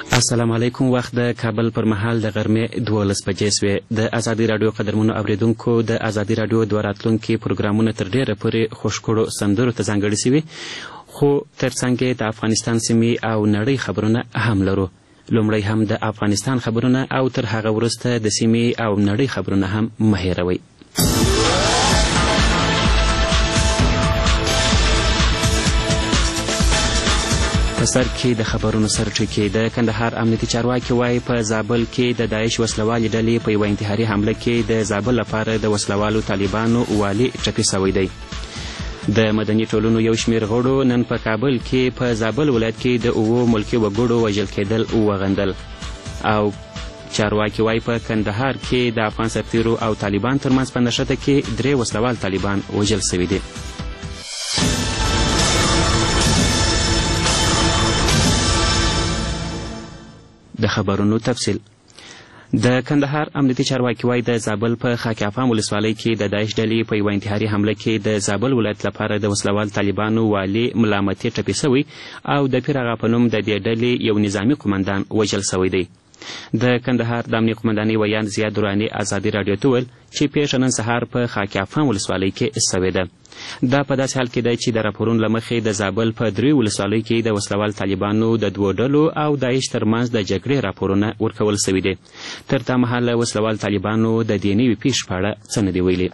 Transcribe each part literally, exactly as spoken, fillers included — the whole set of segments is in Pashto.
السلام علیکم. وخت د کابل پر مهال د غرمې دولس بجې سوې. د ازادي راډیو قدرمنو اوریدونکو د ازادي راډیو دوه راتلونکي پروګرامونه تر ډیره پورې خوشکړو سندرو ته ځانګړي سوي، خو ترڅنګ د افغانستان سیمې او نړۍ خبرونه هم لرو. لومړی هم د افغانستان خبرونه او تر هغه وروسته د سیمې او نړۍ خبرونه هم مه هېروئ. په سر کې د خبرونو سرټکي. د کندهار امنیتي چارواکي وایي په زابل کې د داعش وسلوالې ډلې په یوه انتحاري حمله کې د زابل لپاره د وسلوالو طالبانو والي ټپي سوی دی. د مدني ټولنو یو شمېر غړو نن په کابل کې په زابل ولایت کې د اوو ملکي وګړو وژل کېدل وغندل. او چارواکي وایي په کندهار کې د افغان سرتیرو او طالبان ترمنځ په نښته کې درې وسلوال طالبان وژل سوي دي. د خبرونو تفصیل. د کندهار امنیتي چارواکي وایي د زابل په خاک افام ولسوالۍ کې د داعش ډلې په یوه انتحاري حمله کې د زابل ولایت لپاره د وسلوال طالبانو والي ملامتي ټپي سوی او د پیر آغا په نوم د دې ډلې یو نظامي قمندان وژل سوی دی. د کندهار د امنیه قمندانۍ ویان زیاد دراني ازادي راډیو ته وویل چې پیښه نن سهار په خاک افام ولسوالۍ کې سوې ده. دا په داسې حال کې دی چې د راپورونو له مخې د زابل په دریو ولسوالیو کې د وسلوال طالبانو د دوو ډلو او داعش ترمنځ د جګړې راپورونه ورکول سوي دي. تر دا مهاله وسلوال طالبانو د دې نوي پیښې په اړه څه نه دي ویلي.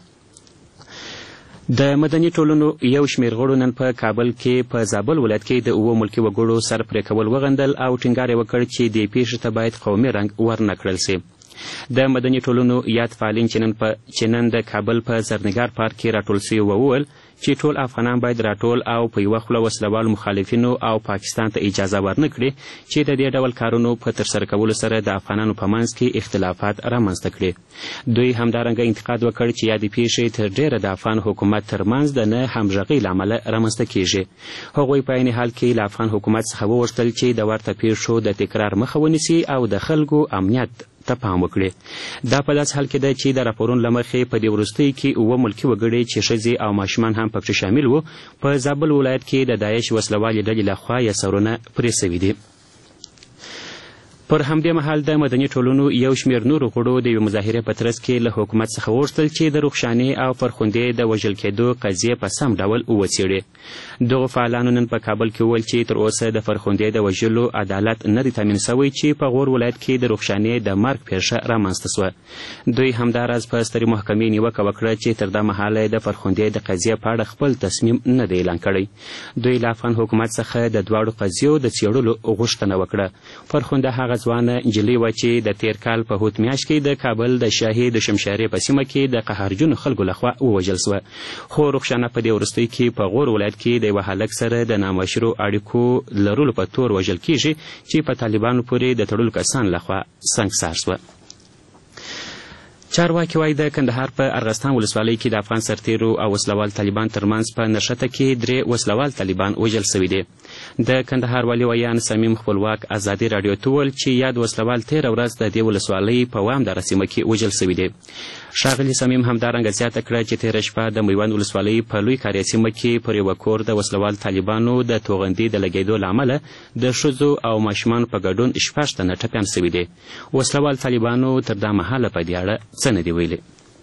د مدني ټولنو یو شمېر غړو نن په کابل کې په زابل ولایت کې د اوو ملکي وګړو سر پرې کول وغندل او ټینګار یې وکړ چې دې پیښې ته باید قومي رنګ ورنه کړل سي. د مدني ټولنو یاد فعالین چې نن د کابل په زرنګار پارک کې راټول سوي وویل چې ټول افغانان باید راټول او په یوه خوله وسلوالو مخالفینو او پاکستان ته اجازه ورنه کړي چې د دې ډول کارونو په ترسره کولو سره د افغانانو په منځ کې اختلافات رامنځته کړي. دوی همدارنګه انتقاد وکړ چې یادې پیښې تر ډیره د افغان حکومت ترمنځ د نه همغږۍ له امله رامنځته کیږي. هغوی په عین حال کې له افغان حکومت څخه وغوښتل چې د ورته پیښو د تکرار مخه ونیسي او د خلکو امنیت ته پام وکړي. دا په داسې حال کې ده چې د راپورونو له مخې په دې وروستیو کې اووه ملکي وګړي چې ښځې او ماشومان هم پکې شامل وو په زابل ولایت کې د داعش وسلوالې ډلې لخوا یې سرونه پرې سوي دي. پر همدې مهال د مدني ټولنو یو شمېر نورو غړو د یوې مظاهرې په ترڅ کې له حکومت څخه وغوښتل چې د رخشانې او فرخندې د وژل کېدو قضیې په سم ډول وڅېړي. دغو فعالانو نن په کابل کې وویل چې تر اوسه د فرخندې د وژلو عدالت نه دی تامین سوی چې په غور ولایت کې د رخشانې د مرګ پیښه رامنځته سوه. دوی همداراز په سترې محکمې نیوکه وکړه چې تر دا مهاله د فرخندې د قضیې په اړه خپل تصمیم نه دی اعلان کړی. دوی له افغان حکومت څخه د دواړو قضیو د څېړلو غوښتنه وکړه. فرخنده هغه ځوانه نجلۍ وه چې د تیر کال په هوت میاشت کې د کابل د شاهي د شمشارې په سیمه کې د قهرجنو خلکو لخوا ووژل سوه. خو رخشانه په دې وروستیو کې په غور ولایت کې د یوه هلک سره د نامشروع اړیکو لرلو په تور وژل کیږي چې په طالبانو پورې د تړلو کسان لخوا سنګسار سوه. چارواکي وایي د کندهار په ارغستان ولسوالۍ کې د افغان سرتیرو او وسلوال طالبان ترمنځ په نښته کې درې وسلوال طالبان وژل سوي دي. د کندهار والي ویان صمیم خپلواک ازادي راډیو ته وویل چې یاد وسلوال تېره ورځ د دې ولسوالۍ په وامداره سیمه کې وژل سوي دي. ښاغلي صمیم همدارنګه زیاته کړه چې تېره شپه د میوند ولسوالۍ په لوی کاریا سیمه کې پر یوه کور د وسلوال طالبانو د توغندي د لګېدو له امله د ښځو او ماشومانو په ګډون شپږ تنه ټپیان سوي دي. وسلوال طالبانو تر دا مهاله په دې اړه څه نه دي ویلي.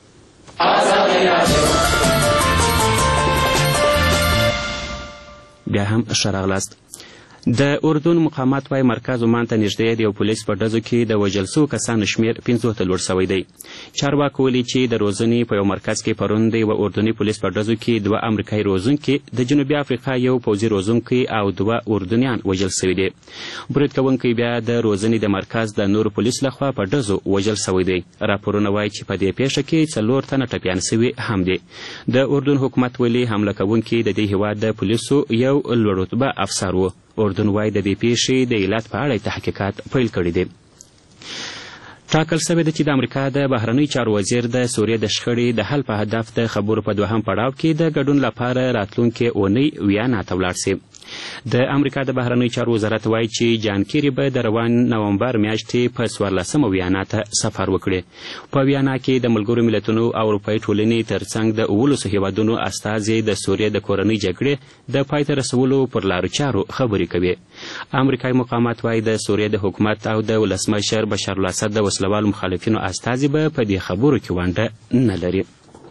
بیا هم ښه راغلاست. د اردن مقامات وایي مرکز عمان ته نږدې د یو پولیس په ډزو کې د وژل سوو کسانو شمېر پنځو ته لوړ سوی دی. چارواکو ویلي چې د روزنې په یو مرکز کې پرون د یوه اردني پولیس په ډزو کې دوه امریکایي روزونکي، د جنوبي افریقا یو پوځي روزونکی او دوه اردنیان وژل سوي دي. برید کوونکی بیا د روزنې د مرکز د نورو پولیسو لخوا په ډزو وژل سوی دی. راپورونه وایي چې په دې پیښه کې څلور تنه ټپیان سوي هم دي. د اردن حکومت ویلي حمله کوونکي د دې هیواد د پولیسو یو لوړ رتبه افسر و. اردن وایي د دې پیښې د علت په اړه تحقیقات پیل کړي دي. ټاکل سوی ده چې د امریکا د بهرنیو چارو وزیر د سوریې د شخړې د حل په هدف د خبرو په دوهم پړاو کې د ګډون لپاره راتلونکې اونۍ ویانا ته ولاړ سي. د امریکا د بهرنیو چارو وزارت وایي چې جان کیری به د روان نومبر میاشتې په څوارلسمه ویانا ته سفر وکړي. په ویانا کې د ملګرو ملتونو او اروپایي ټولنې ترڅنګ د اوولسو هیوادونو استازي د سوریې د کورنۍ جګړې د پای ته رسولو پر لارو چارو خبرې کوي. امریکایي مقامات وایي د سوریې د حکومت او د ولسمشر بشار الاسد د وسلوال مخالفینو استازي به په دې خبرو کې ونډه نه لري.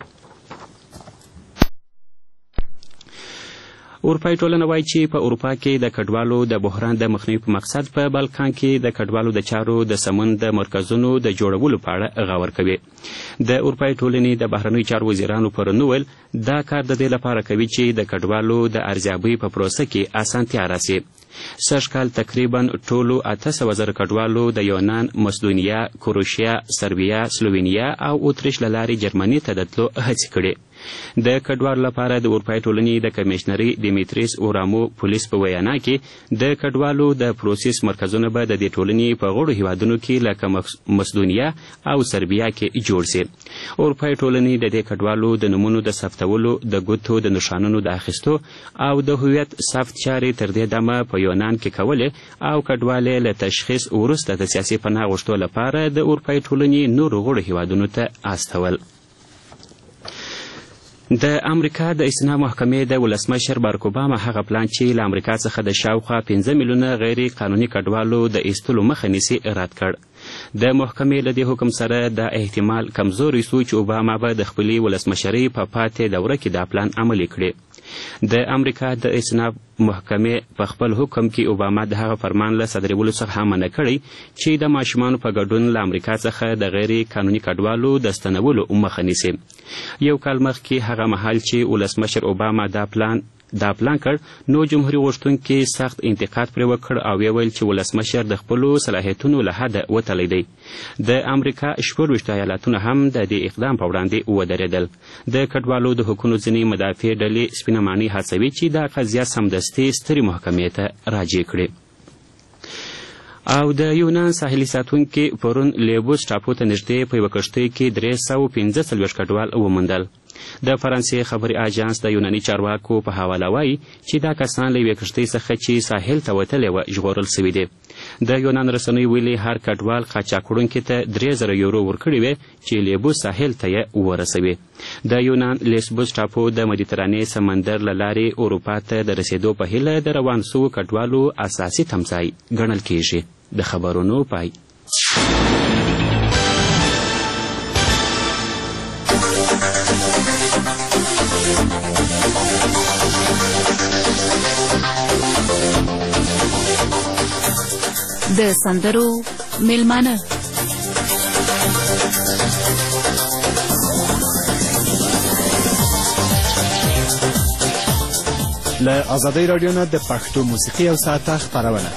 اروپایي ټولنه وایي چې په اروپا کې د کډوالو د بحران د مخنیوي په مقصد په بالکان کې د کډوالو د چارو د سمون د مرکزونو د جوړولو په اړه غور کوي. د اروپایي ټولنې د بهرنیو چارو وزیرانو پرون وویل دا کار د دې لپاره کوي چې د کډوالو د ارزیابۍ په پروسه کې اسانتیا راسي. سږ کال تقریبا ټولو اته سوه زره کډوالو د یونان، مسدونیا، کروشیا، سربیا، سلووینیا او اتریش له لارې جرمني ته د تلو هڅې کړې. د کډوالو لپاره د اروپایي ټولنې د کمیشنري ډیمیتریس اورامو پولیس په وینا کې د کډوالو د پروسس مرکزونه به د دې ټولنې په غړو هیوادونو کې لکه مسدونیا او سربیا کې جوړ شي. اروپایي ټولنې د دې کډوالو د نومونو د ثبتولو، د ګوتو د نښانونو د اخیستو او د هویت ثبت چارې تر دې دمه په یونان کې کولې او کډوالې له تشخیص وروسته د سیاسي پناه غوښتو لپاره د اروپایي ټولنې نورو غړو هیوادونو ته استول. د امریکا د استثنا محکمې د ولسمشر بارک اوباما هغه پلان چې له امریکا څخه د شاوخوا پنځه میلیونه غیر قانوني کډوالو د ایستلو مخه نیسي رد کړ. د محکمې له دې حکم سره دا احتمال کمزوری سو چې اوباما به د خپلې ولسمشرۍ په پاتې دوره کې دا پلان عملي کړي. د امریکا د استثنا محکمې په خپل حکم کې اوباما د هغه فرمان له صادرولو څخه هم منع کړی چې د ماشومانو په ګډون له امریکا څخه د غیر قانوني کډوالو د ستنولو مخه نیسي. یو کال مخکې هغه مهال چې ولسمشر اوباما دا پلان دا پلان کړ نو جمهوري غوښتونکي سخت انتقاد پرې وکړ او ویل چې ولسمشر د خپلو صلاحیتونو له حده وتلی دی. د امریکا شپږ ویشت ایالتونه هم د دې اقدام په وړاندې ودرېدل. د کډوالو د حقونو ځینې مدافع ډلې سپینه ماڼۍ هڅوي چې دا قضیه سمدستي سترې محکمې ته راجع کړي. او د یونان ساحلي ساتونکي پرون لیبوس ټاپو ته نږدې په یوه کښتۍ کې درې سوه پنځه څلوېښت کډوال وموندل. د فرانسې خبري اژانس د یوناني چارواکو په حواله وایي چې دا کسان له یوې کښتۍ څخه چې ساحل ته وتلې وه ژغورل سوي دي. د یونان رسنیو ویلي هر کډوال قاچاق وړونکي ته درې زره یورو ورکړي وې چې لیبوس ساحل ته یې ورسوي. د یونان لیسبوس ټاپو د مدیترانې سمندر له لارې اروپا ته د رسېدو په هیله د روان سوو کډوالو اساسي تمځای ګڼل کیږي. د خبرونو پای. د سندرو میلمانه له ازادۍ راډیو نه د پښتو موسیقي او ساعته خپرونه.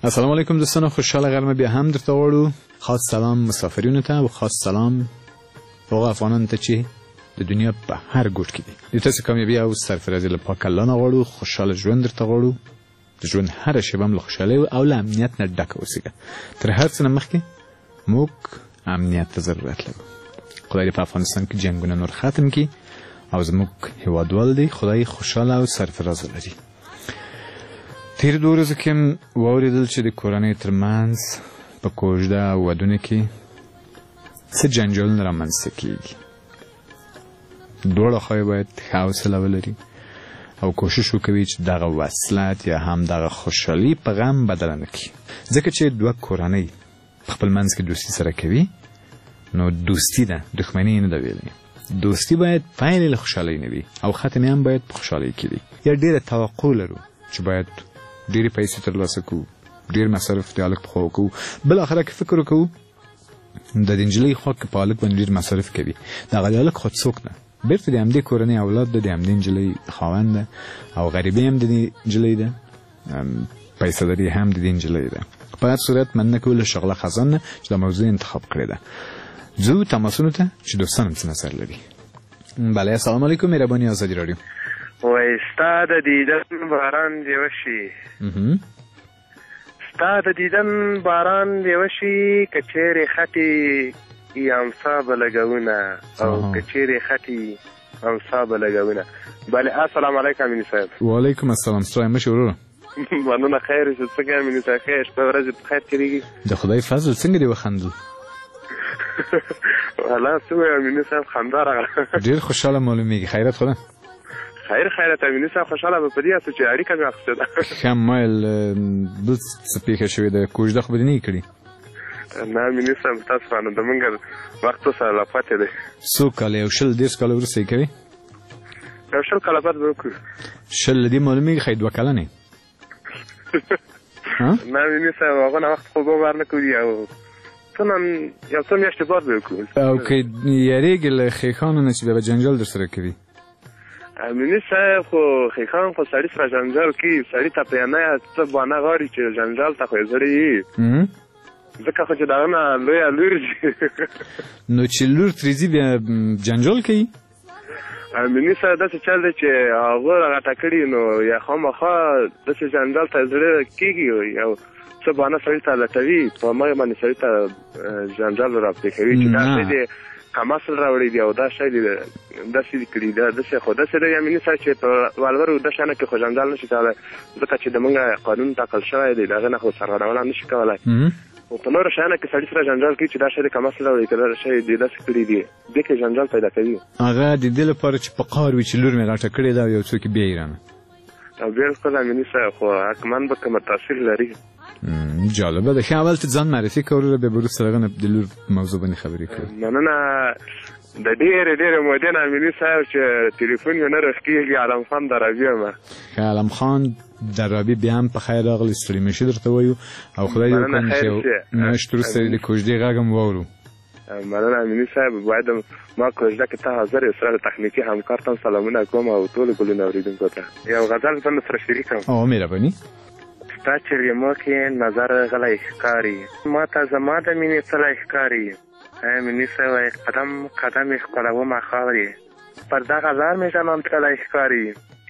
السلام علیکم دوستان، خوشحال غرمه بیا هم درته غواړو. خاص سلام مسافرینو ته او خاص سلام هغو افغانانو ته چې د دنیا په هر ګوټ کې دي. د تاسو کامیابي او سرفرازي له پاک الله نه غواړو. خوشحاله ژوند درته غواړو. د ژوند هره شېبه هم له خوشحالۍ او له امنیت نه ډکه اوسېږه. تر هر څه نه مخکې موږ امنیت ته ضرورت لرو. خدای دې په افغانستان کې جنګونه نور ختم کړي او زموږ هېوادوال دی خدای خوشحاله او سرفرازه لري. تېرو دوو ورځو کې هم واورېدل چې د کورنیو ترمنځ په کوژده او ودونو کې څه جنجالونه رامنځته کېږي. دواړه خواوې باید ښه حوصله ولري او کوشش وکوي چې دغه وصلت یا هم دغه خوشحالي په غم بدله نه کړي. ځکه چې دوه کورنۍ په خپل منځ کې دوستي سره کوي نو دوستي ده، دښمني نه ده ویلې. دوستي باید پایلې له خوشحالۍ نه وي او ختم هم باید په خوشحالۍ کې وي. یا ډېره توقع لرو چې باید ډېرې پیسې ترلاسه کوو، ډېر مصرف د هلک په خوا وکړو، بالاخره که فکر وکړو د دې نجلۍ خوا که په هلک باندې ډېر مصرف کوي دغه د هلک خو څوک نه، بېرته د همدې کورنۍ اولاد ده، د همدې نجلۍ خاوند ده او غریبي هم د دې نجلۍ ده، پیسه داري هم د دې نجلۍ ده. په هر صورت مننه کوو له شغله خزان نه چې دا موضوع انتخاب کړې ده. ځو تماسونو ته چې دوستان هم څه نظر لري. بله، السلام علیکم، مهرباني ازادي راډیو. وای ستا د دیدن باران دی وشي ستا د دیدن باران دی وشي کچېرې خټې یامسا به لګونه او کچېرې خټې امسا به لګونه. بله، السلام علیکم امیني صاحب. وعلیکم السلام. ستړی مه شې وروره. مننه، خیر اوسې. څنګه امیني صاحب؟ ښه یې؟ شپه ورځې په خیر تېرېږي؟ د خدای فضل. څنګه دې وخندل؟ والله څه وایو امیني صاحب، خندا راغله. ډېر خوشحاله معلومېږي. خیرت خو ده؟ خیر خیرت امیني صاحب. خوشحاله به په دې هسته چې اړیکه مې اخیستې ده. ښه مایل بل څه پېښه شوې ده؟ کوژده خو به دې نه یې کړي؟ نه امیني صاحب، تاسو باندې زمونږ وخت سره لا پاتې دی. څو کاله؟ یو شل دېرش کاله وروسته یې کوي؟ یو شل کاله بعد به وکړو. شل له دې معلومېږي ښایي دوه کلنې. نه امیني صاحب، هغونه وخت خو به بار نه کوي او څه یو څه میاشتې بعد به وکړو. او که یارېږي له ښیښانو نه چې بیا به جنجال در سره کوي؟ امیني صاحب، خو ښیښان خو سړي سره جنجال کوي، سړي ته په یانه څه بانه غواړي چې جنجال ته خو یې زړه یي، ځکه خو چې د هغه نه لویه لور ځي. نو چې لور ترې ځي بیا جنجال کوي؟ امیني صاحب داسې چل دی چې هغه راغټه کړي نو یا خامخا داسې جنجال ته زړه کېږي یو څه بانه سړي ته لټوي، په همغې باندې سړي ته جنجال را پرېښوي چې دا شی دی کم اصل راوړی دی او دا شی دی داسې کړي ده داسې خو داسې دی امیني صاحب چې په ولورو دا شیانه کې خو جنجال نه شي کولی، ځکه چې د موږ قانون ټاکل شوی دی، د هغې نه خو سرغړونه نه شي کولی. او په نورو شیانو کې سړي سره جنجال کوي چې دا شی دی کم اصل راوړي که دا شی دی داسې کړي دي، دې کې جنجال پیدا کوي. هغه د دې لپاره چې په قهر وي چې لور مې غټه کړې ده او یو څوک یې بیا یې رانه. او بالکل امیني صاحب، خو حتما به کومه تاثیر لري. جالبه ده. ښه، اول ته ځان معرفي کړه وروره بیا به وروسته هغه نه د لور موضوع باندې خبرې کړو. مننه. د ډېرې ډېرې مودې نه امیني صاحب چې تلیفون مې نه رخ کېږي، عالم خان درابي یم. ښه، عالم خان درابي بیا هم په خیر راغلی، ستړي مې شي درته وایو او خدای دې وکړي چې میاشت وروسته د کوژدې غږ هم واورو. مننه امیني صاحب. باید ما کوژده کې ته حاضر یې، سره تخنیکي همکار ته سلامونه کوم او ټولو ګلونه اورېدونکو ته یو غزل ځان سره شریکم. او مهرباني. ستا چې ریمو کې نظر غلی ښکاري، ما ته زما د مینې څلی ښکاري. امیني صاحب، قدم قدم یې ښکلومه خاورې، پر دغه لار مې جانان تللی ښکاري.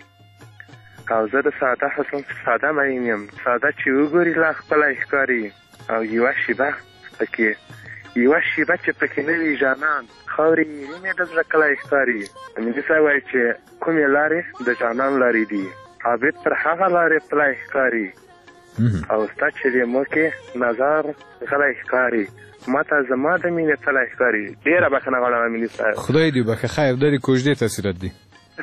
او زه د ساده حسن ساده مین یم، ساده چې وګوري لا ښکلی ښکاري. او یوه شیبه پکې یوه شیبه چې پکې نه وي جانان، خاورې یې مې د زړه کلی ښکاري. امیني صاحب وایي چې کومې لارې د جانان لارې دي، عابد پر هغه لارې پلی ښکاري. او ستا چې ریمو کې نظر غلی ښکاري، ما ته زما د مینې څلی ښکاري. ډېره بښنه غواړم امیني صاحب. خدای دې وبښه. خیر، دا د کوژدې تاثیرات دي.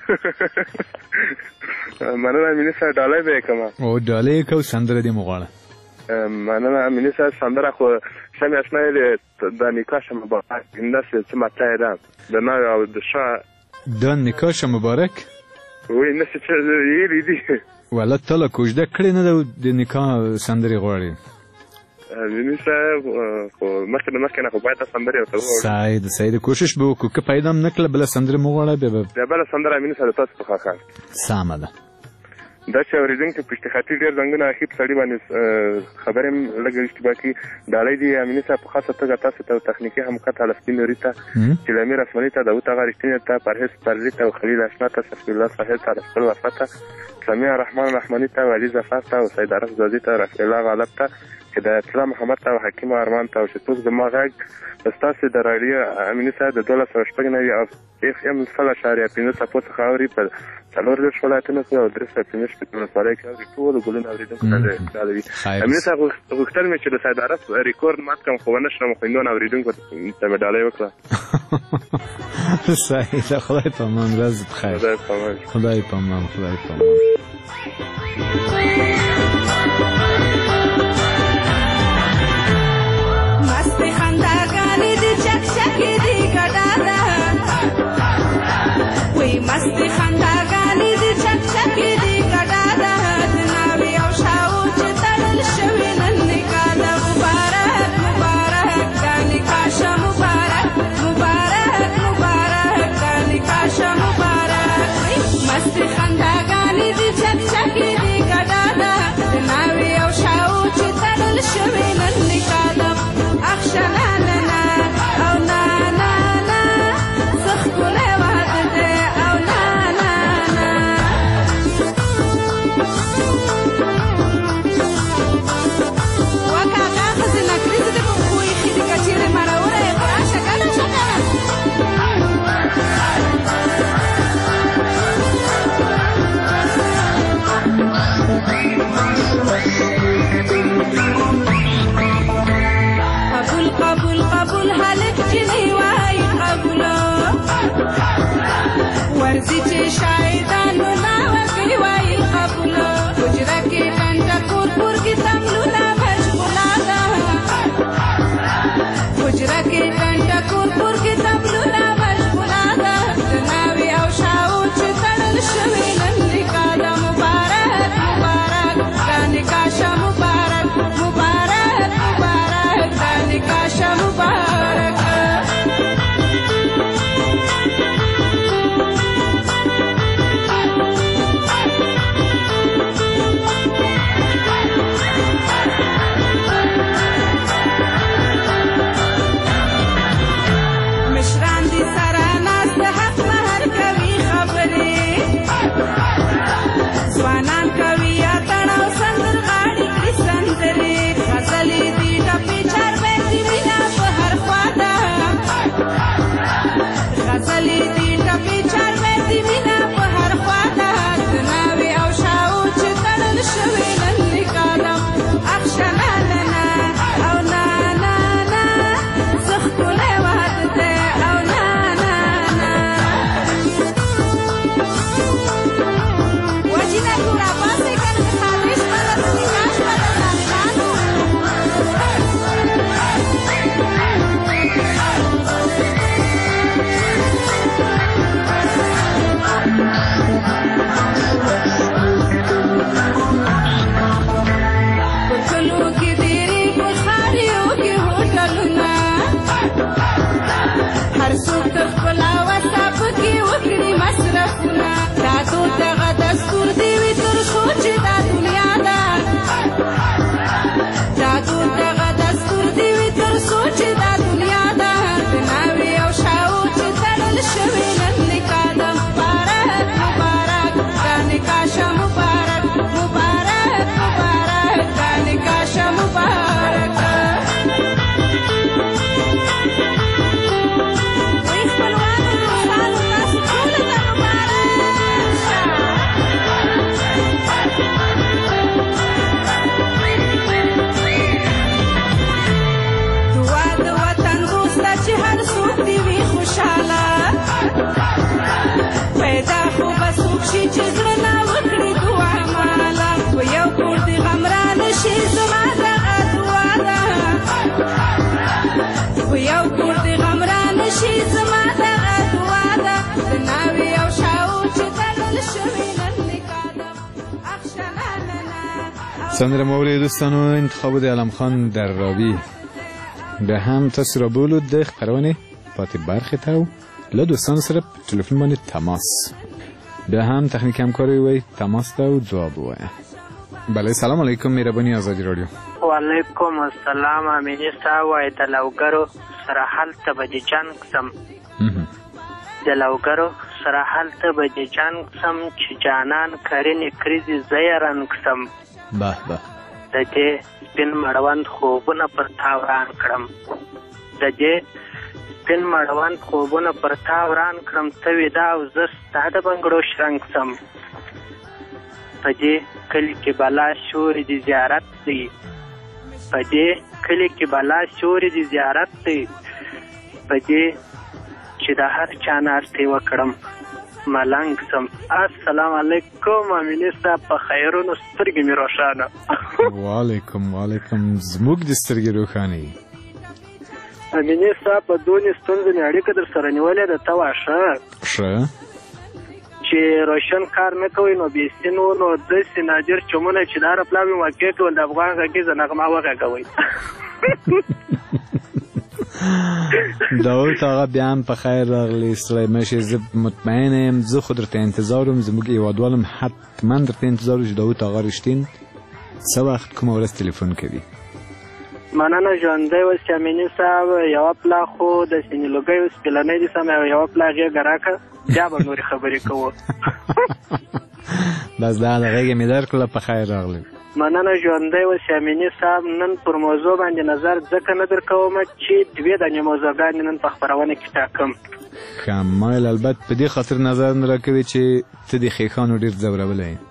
مننه امیني صاحب. ډالۍ به یې کړمه. او ډالۍ یې کوو، سندره دې مو غواړه. مننه امیني صاحب. سندره خو سمې اشنایې دی، د نکاح شه مبارک همداسې څه مطلع ده د ناوې او د شا. د نکاح شه مبارک وایي نسې چې ویلي دي. والله ته له کوژده کړې نه ده د نکاح سندرې غواړې؟ امیني صاحب خو مخکې د مخکې نه خو باید دا سندرې ورته وواړو. صحیح ده صحیح ده، کوشش به وکړو. که پیدا هم نه کړله بله سندرې مو غواړه بیا به بیا بله سندره امیني صاحب د تاسو په خوا ښه. سمه ده. دا چې اورېدونکي پشتي خطي ډېر زنګونه اخي په سړي باندې خبرې هم لږ اشتباه کړي. ډالۍ دي امیني صاحب په خاصه توګه تاسو ته تخنیکي همکت حلفدین نوري ته، چلامي رسمني ته، داود اغا رښتیني ته، پرهیز پرلي ته او خلیل اشنا ته، صفي الله صاحب ته، رسول وفا ته، سمیع رحمان رحماني ته، ولی ظفر ته او سید عرف زادي ته، رفیع الله غالب ته، هدایت الله محمد ته او حکیم ارمان ته او چې څوک زما غږ ستاسو د راډیو امیني صاحب د دولس سوه شپږ نوي او اف ام سل اشاریه پنځه څپو څخه اوري په څلور دېرش ولایتونو کې او درې سوه پنځه شپېته ولسوالۍ کې اوري. ټولو ګلونه اورېدونکو ته ډالۍ. امیني صاحب غوښتل مې چې د سید عرف ریکورډ مات کړم خو ونه شوم، خویندو اورېدونکو ته مې ډالۍ وکړه. صحیح ده. خدای په امان. ورځ بخیر. خدای په امان. خدای په امان. خدای په امان. مستی خنداګانې دي چکچکې دي ګډا ده، وی مستی خنداګانې دي چکچکې دي ګډا ده، د ناوې او شاو چې تړل شوي نن نکاح ده. مبارک مبارک دا نکاح شه مبارک مبارک مبارک دا نکاح شه مبارک. مستی خنداګانې دي چکچکې دي ګډا ده، د ناوې او شاو چې تړل شوي نن نکاح ده. اخشنا لنا او نا نا نا سخکونه واده ده او نا نا نا وکا کا خزی نکریز ده په خوی خیدی کچیره مروره راشه کنه شکنه قبول قبول قبول هلک جنی وای قبولا ورزی چې شایدانو ناوکی وای قبولا حجره کې کنده کور کور کې تملونه مشغولا ده حجره کې کنده کور کور کې تملونه مشغولا ده د ناوې او شاو چې تړل شوي نن نکاح ده. مبارک مبارک دا نکاح شه مبارک مبارک مبارک دا نکاح شه مبارک. مشران دي سره ناست حق مهر کوي خبرې، ځوانان کوي اتڼ او سندرغاړي کړي سندرې، غزلې دي ټپې چاربیتې وینا په هر خوا ده، غزلې دي ټپې چاربیتې وینا په هر خوا ده، د ناوې او شاو چې تړل شوي نن نکاح ده. اخشنا لنا او نا نا نا سخکونه واده ده او نا نا نا وجینا ګورا پاسې کنه خالص مدد نکاح شوه د ځانانو. په کلو کې ډېرې بخاریو کې هوټلونه، هر څوک د خپله وسه پکې وکړي مصرفونه، دا دود دغه دستور دی وي تر څو چې دا دنیا ده، دا دود دغه دستور دی وي تر څو چې دا دنیا ده، د ناوې او شاو چې تړل شوي نن نکاح ده. مبارک مبارک دا نکاح شه مبارک مبارک مبارک دا نکاح شه مبارک. وی خپلوانو دوستانو تاسو ټولو ته مبارک شه. دعا د وطن دوسته چې هر څوک دې وي خوشحاله، پیدا خو به څوک شي چې زړه نه وکړي دعا ماله، په یو کور دې غمران شي زما دغه دعا ده، په یو کور دې غمران شي زما دغه دعا ده، د ناوې او شاو چې تړل شوي نن نکاح ده. اخشنا لنا سندره موری دوستانو انتخاب د علم خان در رابی به هم تاسو را بولو د خبرونه پاتې برخه ته له دوستانو سره په ټلیفون باندې تماس بیا هم تخنیک همکاری وی تماس ده و جواب وایه. بله سلام علیکم مهربانی آزادی رادیو. وعلیکم السلام امینی صاحب وای د لوګرو سره هلته به د جنګ سم د لوګرو سره هلته به د جنګ سم چې جانان کرینې کریزې زه یې رنګ سم به به د دې سپین مړوند خوبونه پر تا وران کړم د دې سپین مړوند خوبونه پر تا وران کړم ته ویده او زه ستا د بنګړو شرنګ سم په دې کلي کې بلا شوري د زیارت دی په دې کلي کې بلا شوري د زیارت دی په دې چې د هر چا ناستې وکړم ملنګ سم. السلام علیکم امینی صاحب په خیرونو سترګې مې روښانه. وعلیکم وعلیکم زموږ د سترګې روښانه وي. امینی صاحب په دونې ستونزې مې اړیکه در سره نیولې ده ته واښه ښه چې روشن کار نه کوئ نو بېسي نور نو داسې نادر چمونه چې د هره پلا مې واقع کول د افغان غږیزه نغمه وغږوئ. داود آقا بیا هم په خیر راغلی سړی مشې زه مطمئنه یم زه خو درته انتظار وم زموږ هېوادوالم حتما درته انتظار و چې داود آقا رښتین څه وخت کومه ورځ تلیفون کوي. مننه ژوندی اوسې امیني صاحب یوه پلا خو د سینې لوګی اوس پلنی دي سم یوه پلا غېږه راکړه بیا به نورې خبرې کوو. بس دا د غېږې مې درکړله په خیر راغلی. مننه ژوندی اوسې امیني صاحب نن پر موضوع باندې نظر ځکه نه در کوم چې دوې دانې موضوعګانې نن په خپرونه کې ټاکم. ښه مایل البته په دې خاطر نظر نه راکوي چې ته د ښیښانو ډېر ځورولی یې.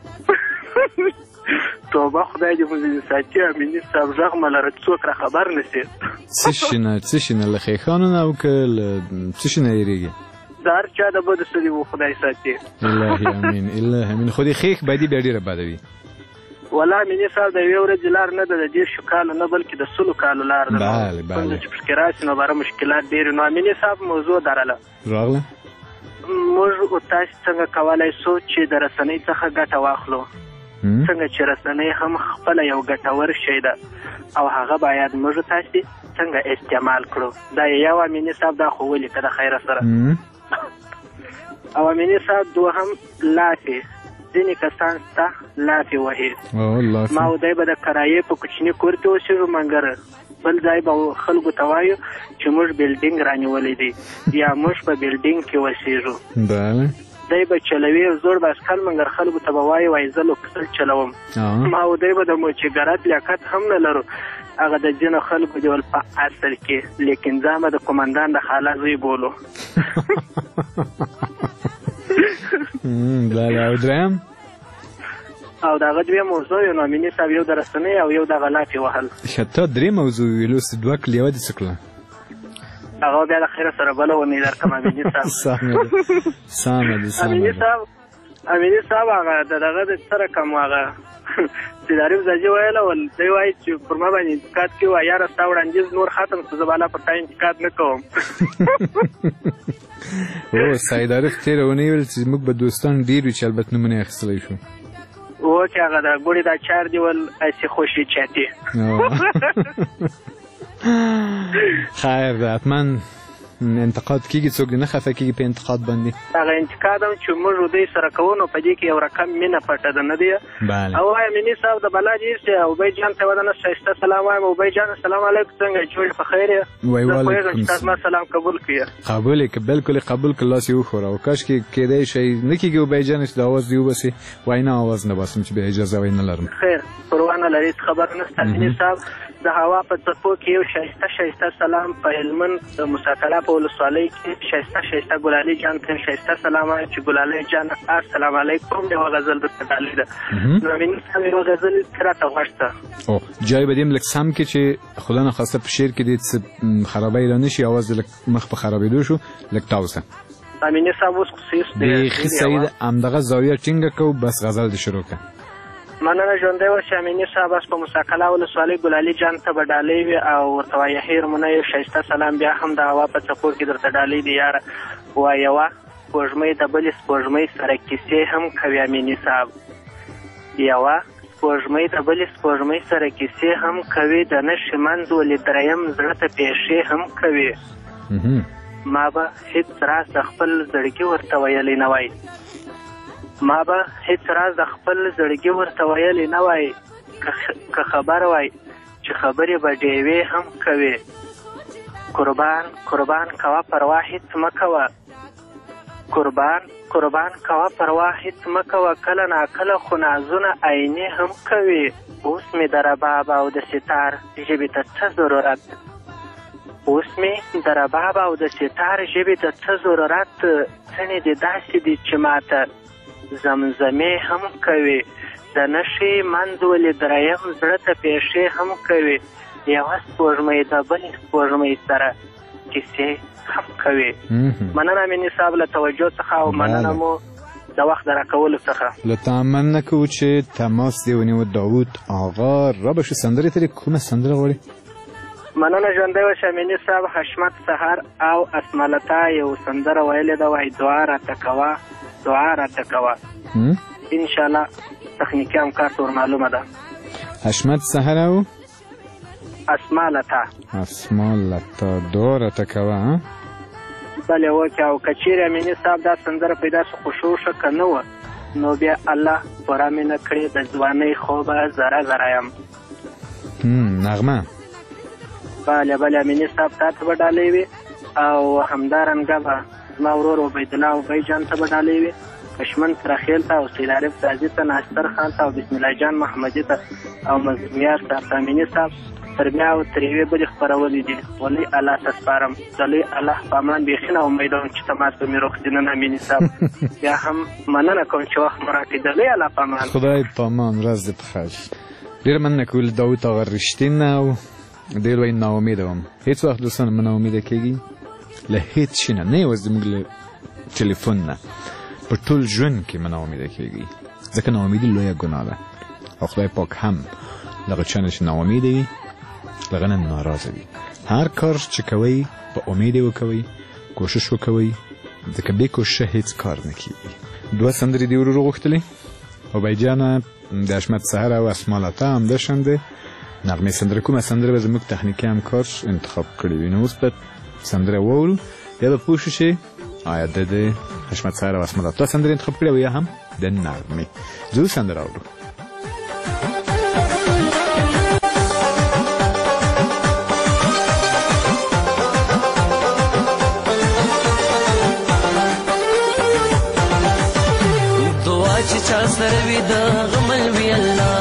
توبه خدای دې مو ځینې ساتي امیني صاحب غږ مه لره څوک را خبر نه شي. څه شي نه څه شي نه له ښیښانو نه او که له څه شي نه یېرېږي؟ د هر چا د بدو څه دي و خدای ساتي. الهي امین الهي امین خو دې ښیښ بدي بیا ډېره بده وي. والله امیني صاحب د یوې ورځې لار نه ده د دېرشو کالو نه بلکې د سلو کالو لار ده. بله بله چې پکې راشي نو باره مشکلات ډېر نو امیني صاحب موضوع درله راغله موږ او تاسې څنګه کولی سو چې د رسنۍ څخه ګټه واخلو څنګه چې رسنۍ هم خپله یو ګټور شی ده او هغه باید موږ تاسې څنګه استعمال کړو. دا یو امیني صاحب دا خو ولیکه د خیره سره. او امیني صاحب دوهم لافې ځینې کسان ستا لافې وهي. ما او دی به د کرایې په کوچني کور کې اوسېږو مګر بل ځای به خلکو ته وایو چې موږ بلډینګ رانیولی دی یا موږ په بلډینګ کې اوسېږو. بله دی به چلوي یو زوړ بایسکل مګر خلکو ته به وایي وایي زه لوکسل چلوم. ما او دی به د موچېګرات لیاقت هم نه لرو هغه د ځینو خلکو دی ول په اصل کې لیکن ځان به د قمندان د خاله زوی بولو. بله او دریم او دغه دوی موضوع یو نو امیني صاحب یو د رسنۍ او یو دغه لافې وهل. ښه ته درې موضوع ویلو اوس دوه کړل یوه دې څه کړله؟ هغه بیا د خیره سره بله ونې درکړم امیني صاحب. سمه ده سمه ده امیني صاحب امیني صاحب هغه د دغه د سره کم هغه سیداري زاجي ویله ول دی وایي چې پر ما باندې انتقاد کوي وایي یاره ستا وړاندیز نور ختم شو زه به الله پر تا انتقاد نه کوم. او سید عارف تېره اونۍ ویل چې موږ به دوستان ډېر وي چې البته نومونه یې اخیستلی شو. و چې هغه د ګوړې دا چار دی ول اسې خوشي چاتي. خیر ده حتما انتقاد کېږي څوک دې نه خفه کېږي په انتقاد باندې. هغه انتقاد هم چې موږ دوی سره کوو نو په دې کې یو رقم مینه پټه ده نه دی. او وایم امیني صاحب د بلا دې چې ابۍ جان ته ودانه ښایسته سلام وایم ابۍ جان السلام علیکم څنګه جوړ په خیر یې؟ وایي وعلیکم السلام. ما سلام قبول کړي. قبول یې کړه بالکل یې قبول کړه لاس یې وښوره او کاشکې کېدی شی نه کېږي ابۍ جان چې د اواز دې وباسي وایي نه اواز نه باسم چې بیا اجازه وایي نه لرم. خیر پروا نه لري خبر نشته امیني صاحب د هوا په څپو کې یو ښایسته ښایسته سلام په هلمند د موساکلا په ولسوالۍ کې ښایسته ښایسته ګلالۍ جان ته ښایسته سلام وایم چې ګلالۍ جان السلام علیکم یوه غزل درته ډالۍ ده. نو امیني صاحب یوه غزل راته غوږ ته او جای به دې هم لږ سم کړي چې خدا نخواسته په شعر کې دې څه خرابی را نه شي اواز دې لږ مخ په خرابېدو شو لږ تاو شه. امیني صاحب اوس خو سیس دی بیخي صحیح ده همدغه زاویه ټینګه کوو بس غزل دې شروع کړه. مننه ژوندی اوسې امیني صاحب اس په موساکلا ولسوالۍ ګلالي جان ته به ډالۍ وي او ورته وایي هیر مونه یو ښایسته سلام بیا هم د هوا په څپو کې درته ډالۍ دي یاره وایوه سپوږمۍ د بلې سپوږمۍ سره کیسې هم کوي امیني صاحب یوه سپوږمۍ د بلې سپوږمۍ سره کیسې هم کوي د نښې منځ ولې دریم زړه ته پیښې هم کوي. ما به هېڅ راز د خپل زړګي ورته ویلی نه وای ما به هیڅ راز د خپل زړګي ورته ویلی نه وای، که خبر وای چې خبرې به ډیوې هم کوي. قربان قربان کوه پروا هیڅ مه کوه، قربان قربان کوه پروا هیڅ مه کوه، کله ناکله خو نازونه عینې هم کوي. اوس مې د رباب او د ستار ژبې ته څه ضرورت، اوس مې د رباب او د ستار ژبې ته څه ضرورت، څڼې دې داسې دي چې ماته زمزمې هم کوي. د نښې منځ ولې دریم زړه ته پیښې هم کوي. یوه سپوږمۍ د بلې سپوږمۍ سره کیسې هم کوي. مننه امیني صاحب له توجه څخه او مننه مو د وخت د راکولو څخه. له تا مننه کوو چې تماس دې ونیو. داود آقا را بشو سندرې ترې کومه سندره غواړې؟ مننه ژوندی اوسه امیني صاحب. حشمت سهر او اسمالتا یو سندره ویلې ده، وایي دعا راته کوه دعا راته کوه. انشاءالله تخنیکي همکار ته ورمعلومه ده. حشمت سهر او اسمالتا اسمالتا دعا راته کوه. بله وکې او که چیرې امیني صاحب دا سندره پیدا سو خوشوشه که نه وه نو بیا الله پوره مې نه کړې د ځوانۍ خوبه زره زره یم. نغمه بله بله امیني صاحب تا ته به ډالۍ وي او همدارنګه به زما ورور عبیدالله ابی جان ته به ډالۍ وي، کشمن سرخیل ته او سید عارف تازي ته، ناصر خان ته او بسم الله جان محمدي ته او مظلومیار صاحب ته امیني صاحب تر بیا او تر یوې بلې خپرولې دي. ولې الله ته سپارم، د لوی الله په امان بیخي نه امید وم چې تماس به مې روغتي نن امیني صاحب. بیا هم مننه کوم چې وخت مو راکړې. د لوی الله په امان. خدای په امان. ورځ دې په خیر. ډېره مننه کوو له داود آغا رښتین او ډېر وایي ناامیده وم. هېڅ وخت دوستان مه ناامیده کېږي له هېڅ شي نه، نه یوازې زموږ له ټلیفون نه، په ټول ژوند کې مه ناامیده کېږي، ځکه ناامیدي لویه ګناه ده او خدای پاک هم دغه چا نه چې ناامیده وي دغه نه ناراضه وي. هر کار چې کوئ په امید وکوئ، کوشش وکوئ، ځکه بې کوششه هېڅ کار نه کېږي. دوه سندرې دې ورو غوښتلې، ابی جانه د حشمت سهر او اسمالتا همداشانده. نغمې سندره کومه سندره به زموږ تخنیکي همکار انتخاب کړې وي. نو اوس به سندره واورو، بیا به پوه شو چې آیا د د حشمت سهر او اسمالتا سندره انتخاب کړې او یا هم د نغمې. ځو سندره اورو. چا سره وي د غمل وی الله،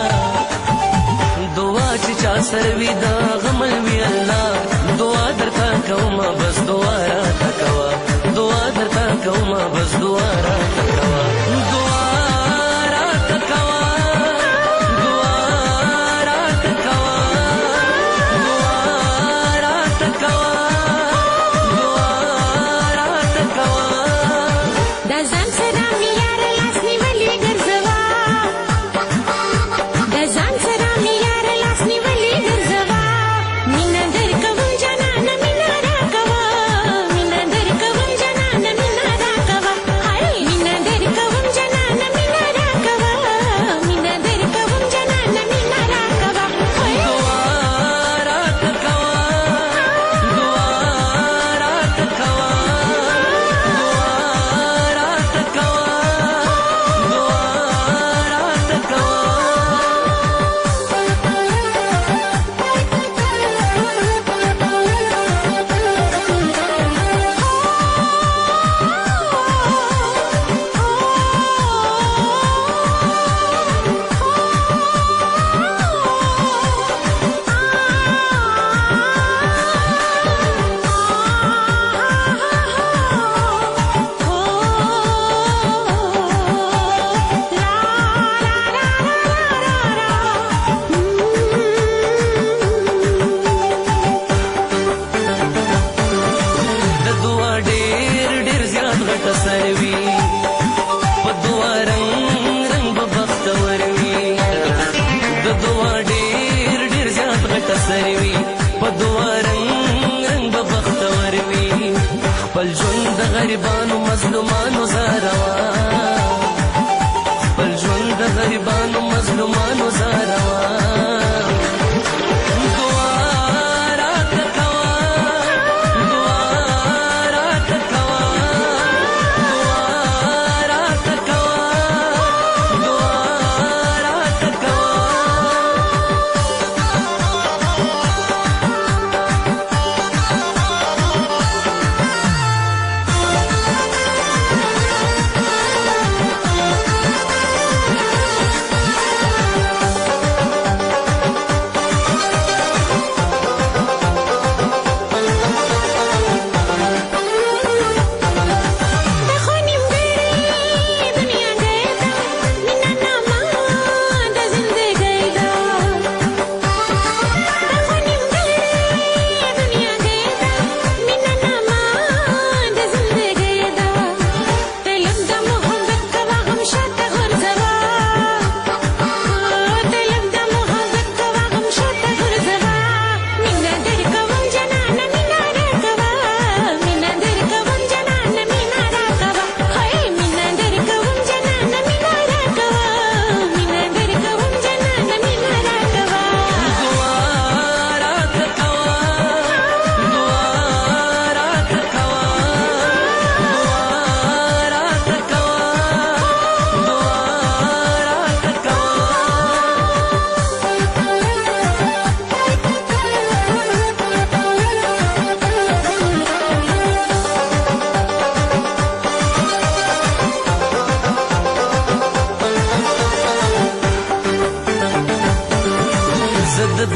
دعا چې چا سره وي د غمل وی الله، دعا درته کوم بس دعا راته کوه، دعا درته کوم بس دعا راته کوه، دعا راته کوه، دعا راته کوه، دعا راته کوه، دعا راته کوه. د ځان سره مې یار لاس نیولې ګرځوا، د ځان سره مې یار لاس نیولې ګرځوا، مینه درکوم جانانه مینه راکوه، مینه درکوم جانانه مینه راکوه، هاي مینه درکوم جانانه مینه راکوه، مینه درکوم جانانه مینه راکوه. دعا راته کوه، دعا راته کوه، خپل ژوند د غریبانو مظلومانو زاروا، خپل ژوند د غریبانو مظلومانو زاروا. دعا راته کوه، دعا راته کوه، دعا راته کوه،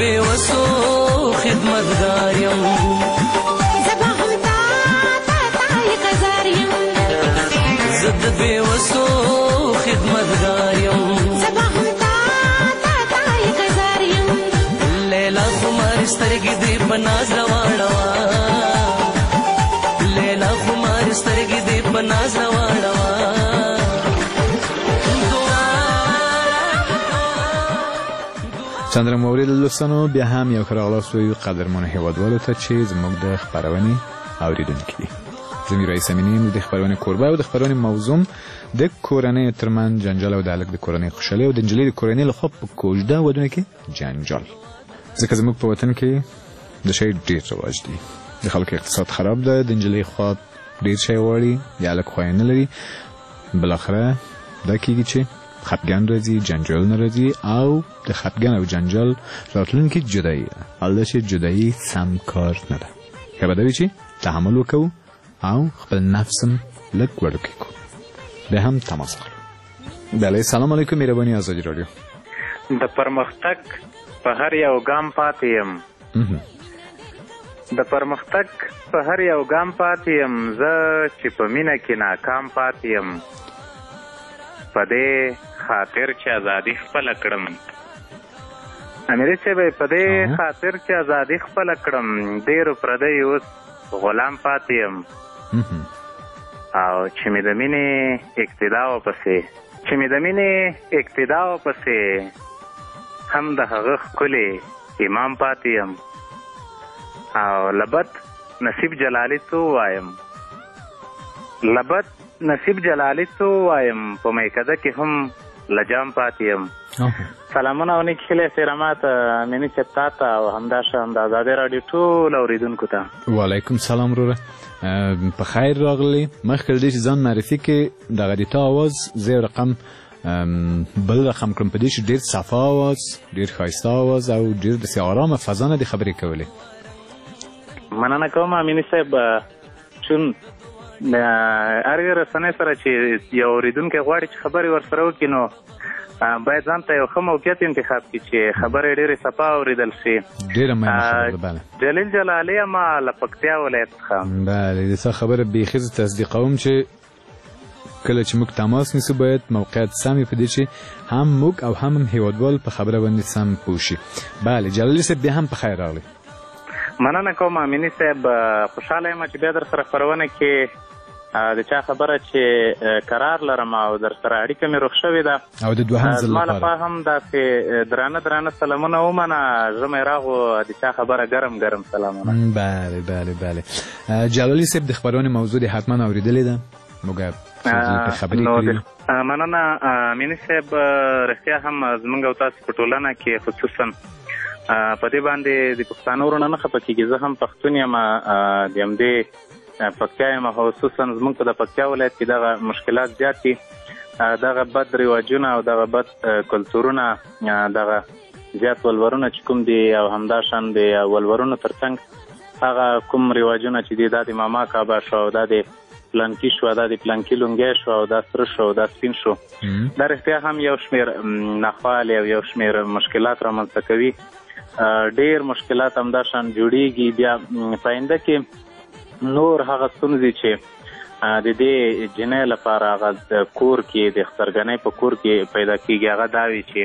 بېوسو خدمتګار یم زه به هم تا ته تایق زار یم زه د بېوسو خدمتګار یم زه به هم تا ته تایق زار یم لیلا خماري سترګې دې په ناز راواړوه لیلا خماري سترګې دې په ناز راواړوه چندر مورد دوستانو بیا هم یو ښه راغلاست وایو قدرمنو هیوادوالو ته چې زموږ د خپرونې اورېدونکي دي. زه میرویس امینی یم د خپرونې کوربه او د خپرونې موضوع د کورنۍ ترمنځ جنجال او د هلک د کورنۍ خوشحالي او د نجلۍ د کورنۍ لخوا په کوژده ودونو کې جنجال. ځکه زموږ په وطن کې د شی ډېر رواج دی، د خلکو اقتصاد خراب ده، د نجلۍ خوا ډېر شی غواړي، د هلک خوا یې نه لري، بالاخره دا کېږي چې خپګان راځي، جنجال نه راځي او د خپګان او جنجال راتلونکې جدایي ده. حال چې جدایي سم کار نه ده، ښه به دا وي چې تحمل وکړو او خپل نفس هم لږ وړوکی کړو. بیا هم تماس اخلو. بله سلام علیکم، مهرباني ازادي راډیو. د پرمختګ په هر یو ګام پاتې یم د پرمختګ په هر یو ګام پاتې یم زه چې په مینه کې ناکام پاتې یم په دې خاطر چې ازادي خپله کړم امیري صاحب په دې خاطر چې ازادي خپله کړم ډېرو پردیو اوس غلام پاتې یم او چې مې د مینې اقتدا ورپسې چې مې د مینې اقتدا ورپسې هم د هغه ښکلې امام پاتې یم او لبد نصیب جلالي څه ووایم لبد نصیب جلالي څه ووایم په میکده کې هم لجام پاتې یم. سلامونه او نیک هیلې احترامات مینې صاحب تا ته او همداشان د ازادۍ راډیو ټول اورېدونکو ته. وعلیکم سلام وروره، په خیر راغلی. مخکې له دې چې ځان معرفي کړې دغه د تا اواز زه یو رقم بل رقم کړم په دې چې ډېر صفا اواز، ډېر ښایسته اواز او ډېر داسې ارامه فضا نه دې خبرې کولې. مننه کوم امیني صاحب. چون د هر یو رسنۍ سره چې یو اورېدونکی غواړي چې خبرې ورسره وکړي نو باید ځان ته یو ښه موقعیت انتخاب کړي چې خبرې ډېرې صفا اورېدل شي. ډېره مننه خبره. بله جلیل جلالي یم له پکتیا ولایت څخه. بله د څه خبره بیخي زه تصدیقوم چې کله چې موږ تماس نیسو باید موقعیت سم وي په دې چې هم موږ او هم هیوادوال په خبره باندې سم پوه شي. بله جلالي صاحب بیا هم په خیر راغلی. مننه کوم امیني صاحب. خوشحاله یم چې بیا در سره خپرونه کې د چا خبره چې قرار لرم او در سره اړیکه مې روغ شوې ده او د دوهم ځل زما لخوا هم داسې درانه درانه سلامونه ومنه. ژمی راغو د چا خبره ګرم ګرم سلامونه. بله بله بله جلالي صاحب د خپرونې موضوع دې حتما اورېدلې ده، موږ خبرې کړې. مننه امیني صاحب. رښتیا هم زموږ او تاسو په ټولنه کې خصوصا په دې باندې د پښتانه ورونه نه خفه کېږي. زه هم پښتون یم، د همدې پکتیا یم، خصوصا زموږ په د پکتیا ولایت کې دغه مشکلات زیات دي. دغه بد رواجونه او دغه بد کلتورونه، دغه زیات ولورونه چې کوم دي او همداشان د ولورونو ترڅنګ هغه کوم رواجونه چې دي دا د ماما کعبه شو او دا د پلانکي شو، دا د پلانکي لونګی شو او دا سره شو دا سپین شو. دا رښتیا هم یو شمېر ناخوالې او یو شمېر مشکلات رامنځته کوي. ډېر مشکلات همداشان جوړیږي. بیا په آینده کې نور هغه ستونزې چې د دې جنۍ لپاره هغه کور کې د اخترګنۍ په کور کې پیدا کېږي هغه دا وي چې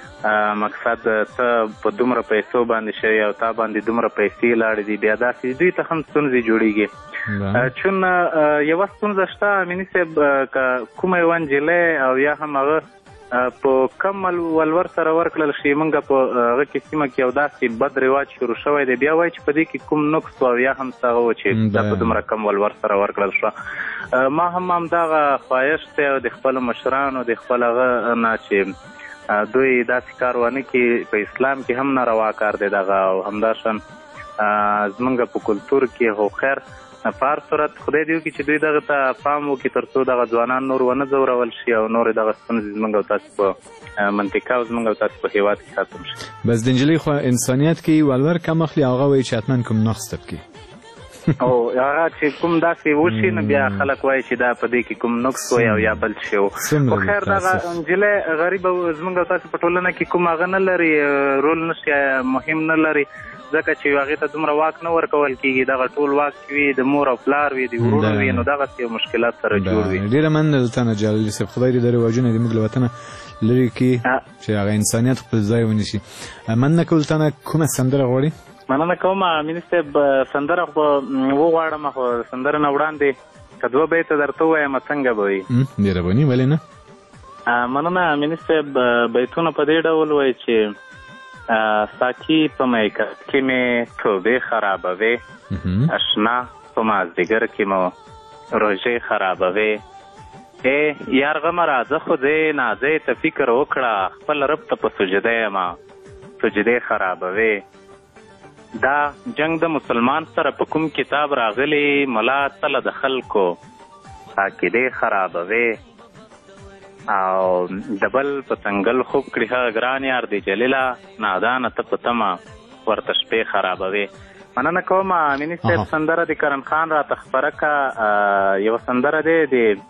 مقصد ته په دومره پیسو باندې شوی او تا باندې دومره پیسې لاړې دي، بیا داسې دوی ته هم ستونزې جوړیږي. چون یوه ستونزه شته امیني صاحب، که کومه یوه نجلۍ او یا هم هغه په کم ولور سره ورکړل شي، موږ په هغه کې سیمه کې یو داسې بد رواج شروع شوی دی، بیا وایي چې په دې کې کوم نقص و او یا هم څه هغه و چې دا په دومره کم ولور سره ورکړل شوه. ما هم همدغه خواهش دی د خپلو مشرانو د خپل هغه نه چې دوی داسې کار ونه کړي. په اسلام کې هم ناروا کار دی دغه او همداشان زموږ په کلتور کې هو خیر په هر صورت خدای دې وکړي چې دوی دغه ته پام وکړي تر څو دغه ځوانان نور ونه ځورول شي او نورې دغه ستونزې زموږ او تاسو په منطقه او زموږ او تاسو په هېواد کې ختم شي. بس د نجلۍ خو انسانیت کې ولور کم اخلي، هغه وایي چې حتما کوم نقص تبکي. او هغه چې کوم داسې وشي نو بیا خلک وایي چې دا په دې کې کوم نقص وي او یا بل شی و. خو خیر دغه نجلۍ غریبه زموږ او تاسو په ټولنه کې کوم هغه نه لري، رول نشي مهم نه لري، ځکه چې هغې ته دومره واک نه ورکول کېږي. دغه ټول واک وي د مور او پلار وي د ورونو وي، نو دغسې یو مشکلات سره جوړ وي. ډېره مننه له تا نه جلالي صاحب، خدای دې د رواجونه د موږ له وطنه لرې کړي چې هغه انسانیت خپل ځای ونیسي. مننه کوم له تا نه کومه سندره غواړې؟ مننه کوم امین صاحب، سندره خو وغواړم، خو سندره نه وړاندې که دوه بیته درته ووایم څنګه به وي؟ مهرباني، ولې نه؟ مننه امین صاحب، بیتونه په دې ډول وایي چې ساقي په میکد کې مې توبې خرابوي، اشنا په مازدیګر کې مو روژې خرابوي. ای یار غمه راځه خو دې نازۍ ته فکر وکړه، خپل رب ته په سجده یمه سجدې خرابوي. دا جنگ د مسلمان سره په کوم کتاب راغلی، ملا تله د خلکو عقیدې خرابوي. او د بل په څنګل خوب کړي هغه ګران یار دی جلیله، نادانه ته په تمه ورته شپې خرابوي. مننه کوم امیني صاحب، سندره د کرن خان راته خپره که یوه سندره دی د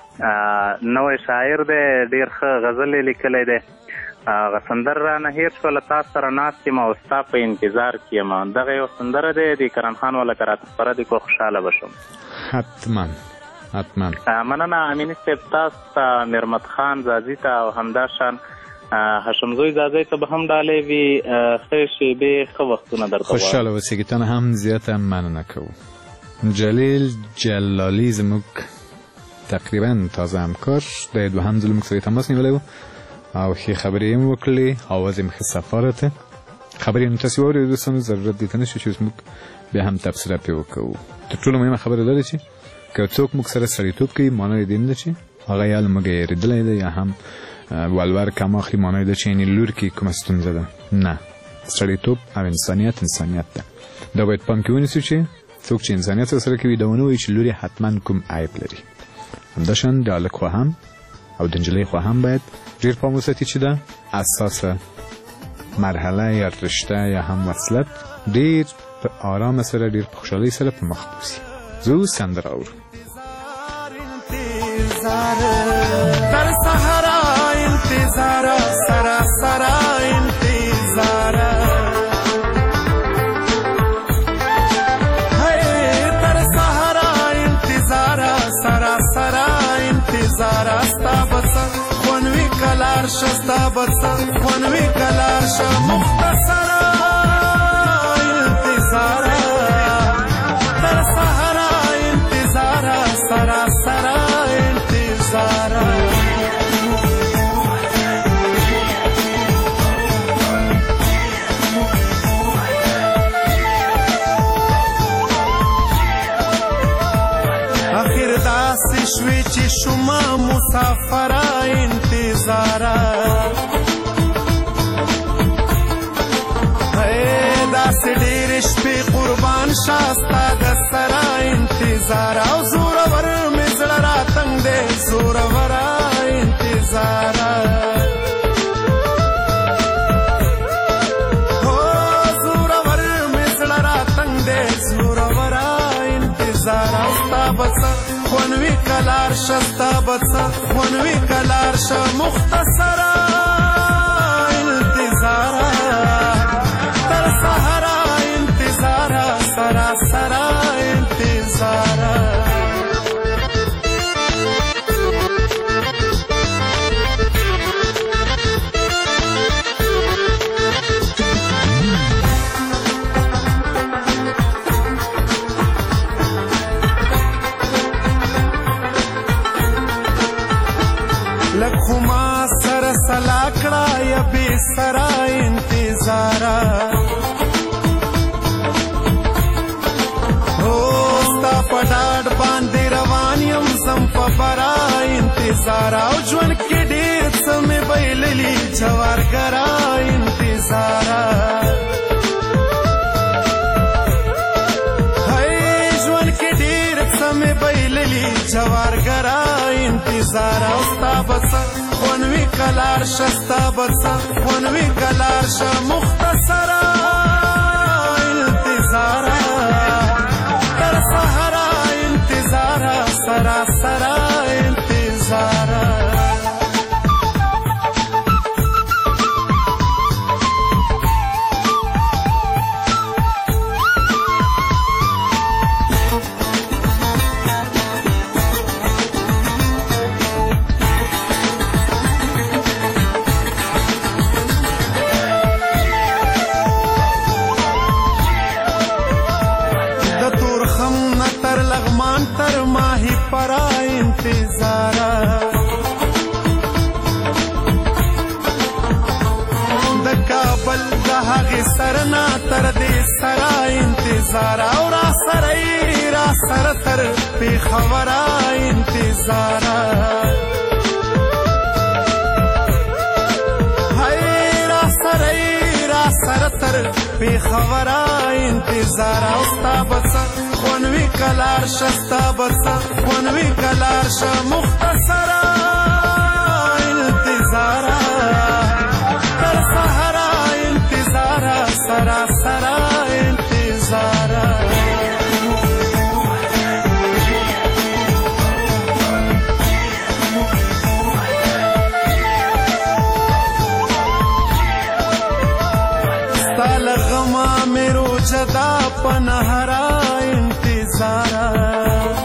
نوی شاعر دی، ډېر ښه غزل یې لیکلی دی. هغه سندره رانه هېر شوله، تاسو سره ناست یم او ستا په انتظار کې یم. دغه یو سندره دی د کرن خان والا که راته خپره دی که خوشحاله به شم. حتما حتما. مننه امیني صاحب، تاسو ته میرمد خان زازي ته او همداشان هاشمزوی زازی ته به هم ډالۍ وي. ښې شېبې ښه وختونه درته غواړم. خوشحاله اوسېږي. ته نه هم زیاته مننه کوو. جلیل جلالي زموږ تقریبا تازه همکار د دوهم ځل موږ سره تماس نیولی و او ښې خبرې یې هم وکړلې، اواز یې هم ښه صفاره ته. خبرې نو تاسې واورئ دوستانو، ضرورت دې ته نشته چې اوس موږ بیا هم تبصره پرې وکړو. تر ټولو مهمه خبره دا ده چې که څوک موږ سره سړیتوب کوي، مانا یې دې نه ده چې هغه یا له موږ هېرېدلی ده یا هم ولور کم اخلي، مانا یې ده چې یعنې لور کې کومه ستونزه ده. نه، سړیتوب او انسانیت انسانیت ده. دا باید پام کې ونیسو چې څوک چې انسانیت سره کوي دا ونه وایي چې لور یې حتما کوم عیب لري. همداشان د هلک خوا هم او د نجلۍ خوا هم باید ډېر پام وساتي چې دا اساسه مرحله یا رشته یا هم وصلت ډېر په آرام سره، ډېر په خوشحالۍ سره په مخ بوځي. زه سندره اورو. در صحرا انتظار سرا سرا انتظار، در صحرا انتظار سرا سرا انتظار. استا بس خونوی کلار شستا بس خونوی کلار ش مختصر انتظار، در صحرا انتظار سرا سرا انتظار. اخر داسې شوې چې شومه مسافره انتظاره، داسې ډېرې شپې قربان شه ستا د سره انتظار. او زورور مې زړه راتنګ دی زوروره انتظاره، هو زورور مې زړه راتنګ دی زوروره انتظار. او ستا به څه خونوي کلار شه، ستا به څه خونوي کلار شه مختصره انتظاره، در صحرا انتظار سرا سرا انتظار. لکھما سر سلاکڑا یا بے سرا انتظارا، ہوستا پډاډ باندې روان یم زم په برا انتظارا. او ژوند کې ډېر څه مې بایللي جوارګرا انتظارا، هی ژوند کې ډېر څه مې بایللي جوارګرا انتظارا. او ستا به څه خونوي کلار شه، ستا به څه خونوي کلار شه مختصره انتظارا، در سرنا تر دې سره انتظار او را سره را سره تر پېښور انتظار هاي را سره را سره تر پېښور انتظار او ستا بڅ خونوي کلار شستا بڅ خونوي کلار ش مختصر انتظار تر سهرا انتظار سرا سرا انتظار ستال غما میرو جدا پنهرا انتظار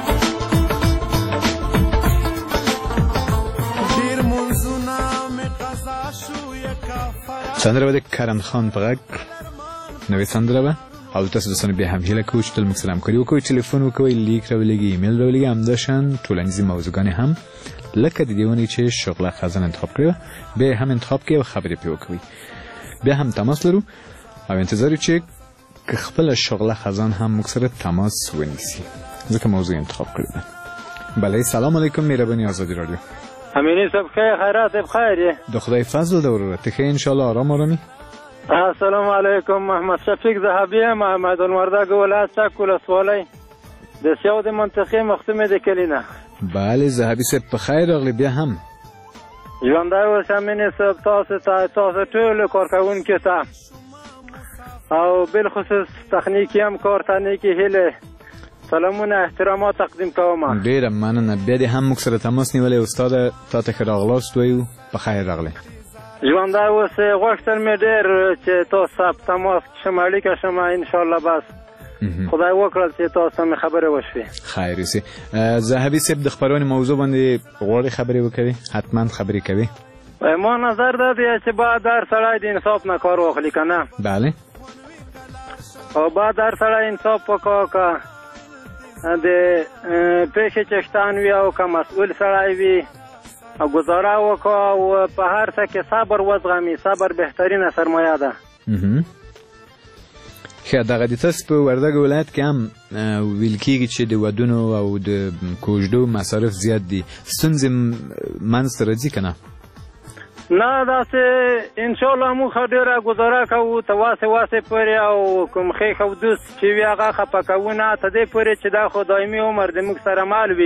سندره به د کرن خان په غږ نوې سندره به او تاسو د سنو بیا هم هیله کوو چې تل موږ سره همکاري وکړئ ټلیفون وکوئ لیک راولېږئ ایمیل راولېږئ همداشان ټولنیزې موضوعګانې هم لکه د دې ونې چې شغله خزان انتخاب کړې وه بیا یې هم انتخاب کړئ او خبرې پرې وکوئ بیا هم تماس لرو او انتظار یو چې که خپله شغله خزان هم موږ سره تماس ونیسي ځکه موضوع انتخاب کړې ده بله سلام علیکم مهرباني آزادي راډیو امینی صاحب خیر خیرات بخیر د خدای فضل د ورور ته ښه انشاءالله آرام آرامي السلام علیکم محمد شفیق ذهبی محمد الوردک ولایت چک ولسوالۍ د سیاو د منطقې مختومې د کلینه بله ذهبی صاحب په خیر راغلی بیا هم ژوندی اوسه امینی صاحب تاسو ته تاسو ټولو کارکوونکو ته او بالخصوص تخنیکي همکار ته نیکې هیلې سلامونه احترامات تقدیم کوم ډیره مننه بیا دې هم موږ سره تماس نیولی استاده تا ته ښه راغلاست وایو په خیر راغلی ژوندی اوسې غوښتل مې ډېر چې تاسو سره په تماس شم اړیکه شم انشاءالله بس خدای وکړل چې تاسو مې خبرې وشوې خیر اوسې ذهبي صاحب د خپرونې موضوع باندې غواړې خبرې وکړې حتما خبرې کوي ما نظر دا دی چې باید هر سړی د انصاف نه کار واخلي که نه بله او باید هر سړی انصاف وکړه که د پیښې چشتان وي او که مسئول سړی وي او ګزاره وکړه او په هر څه کې صبر وزغمي صبر بهترینه سرمایه ده ښه دغه د تاسو په وردګ ولایت کې هم ویل کېږي چې د ودونو او د کوژدو مصارف زیات دي ستونزې منځته راځي که نه نه داسې انشاءالله موږ ډېره ګزاره کوو ته واسې واسې پورې او کوم ښیښ او دوست چې وي هغه خفه کوو نه تر دې پورې چې دا خو دایمي عمر د موږ سره مال وي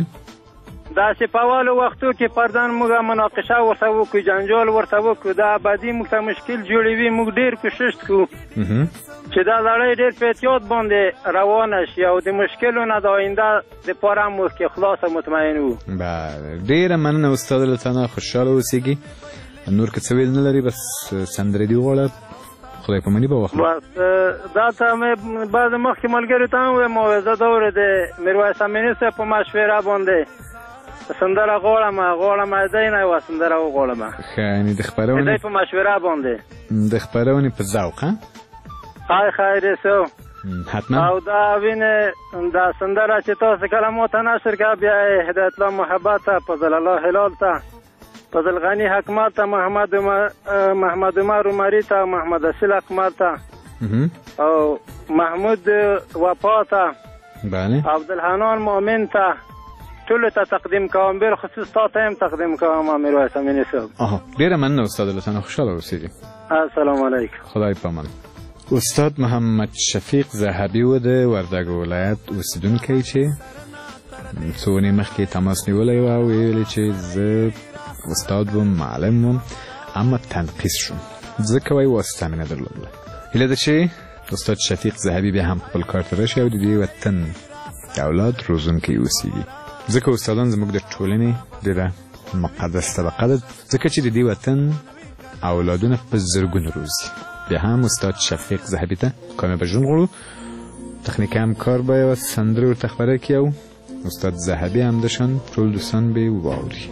داسې په اولو وختو کې پردان موږ مناقشه ورته وکړو جنجال ورته وکړو دا ابدي موږ ته مشکل جوړوي موږ ډېر کوشش کوو چې دا لړۍ ډېر په احتیاط باندې روانه شي او د مشکلو نه د آینده دپاره موږ کې خلاصه مطمئن وو بله ډېره مننه استاد له تا نه خوشحاله اوسېږي نور که څه ویل نه لري بس سندرې دې وغواړه خدای پاماني به واخلو بس دا ته مې بعد مخکې ملګرو ته هم ویم موعظه دورې د میرویس امیني صاحب په مشوره باندې سندره غواړم غواړم دی نه یوه سندره وغواړم ښه یعنې د خپرونې دی په مشوره باندې د خپرونې په ذوق ها های خیر سو حتما او دا وینې دا سندره چې تاسو کلمو ته نشر کړه بیا یې هدایت الله محبت ته فضل الله هلال ته فضل غنی حکمت ته محمد محمد عمر عمري ته محمد اصیل اقمر ته او محمود وفا ته بله عبدالحنان مؤمن ته ټولو ته تقدیم کوم بالخصوص تا ته هم تقدیم کوم میرویس امیني صاحب آها ډېره مننه استاد له تا نه خوشحاله اوسېږي السلام علیکم خدای پامان استاد محمد شفیق ذهبی و د وردګ ولایت اوسیدونکی چې څو ورځې مخکې تماس نیولی و او ویلي چې زه استاد وم معلم وم اما تنقیص شوم ځکه وایي واسطه مې نه درلودله هیله ده چې استاد شفیق ذهبی بیا هم خپل کار ته راشي او د دې وطن د اولاد روزونکی اوسېږي ځکه استادان زموږ د ټولنې ډېره مقدس طبقه ده ځکه چې د دې وطن اولادونه په زرګونو روزي بیا هم استاد شفیق ذهبی ته کامیابه ژوند غواړو تخنیکي همکار به یوه سندرې ورته خپره کړي او استاد ذهبی همداشان ټول دوستان به یې واوري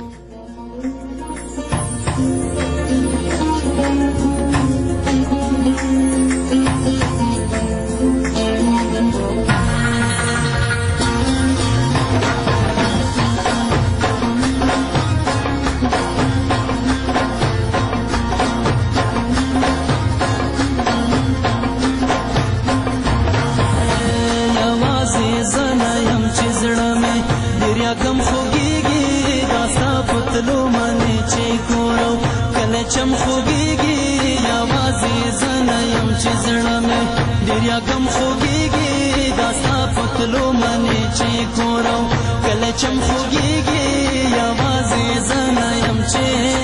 چم خوږیږي یوازې زه نه یم چې زړه مې ډېر یاګم خوږیږي دا ستا په تلو منې چې ګورم کله چم خوږیږي یوازې زه نه یم چې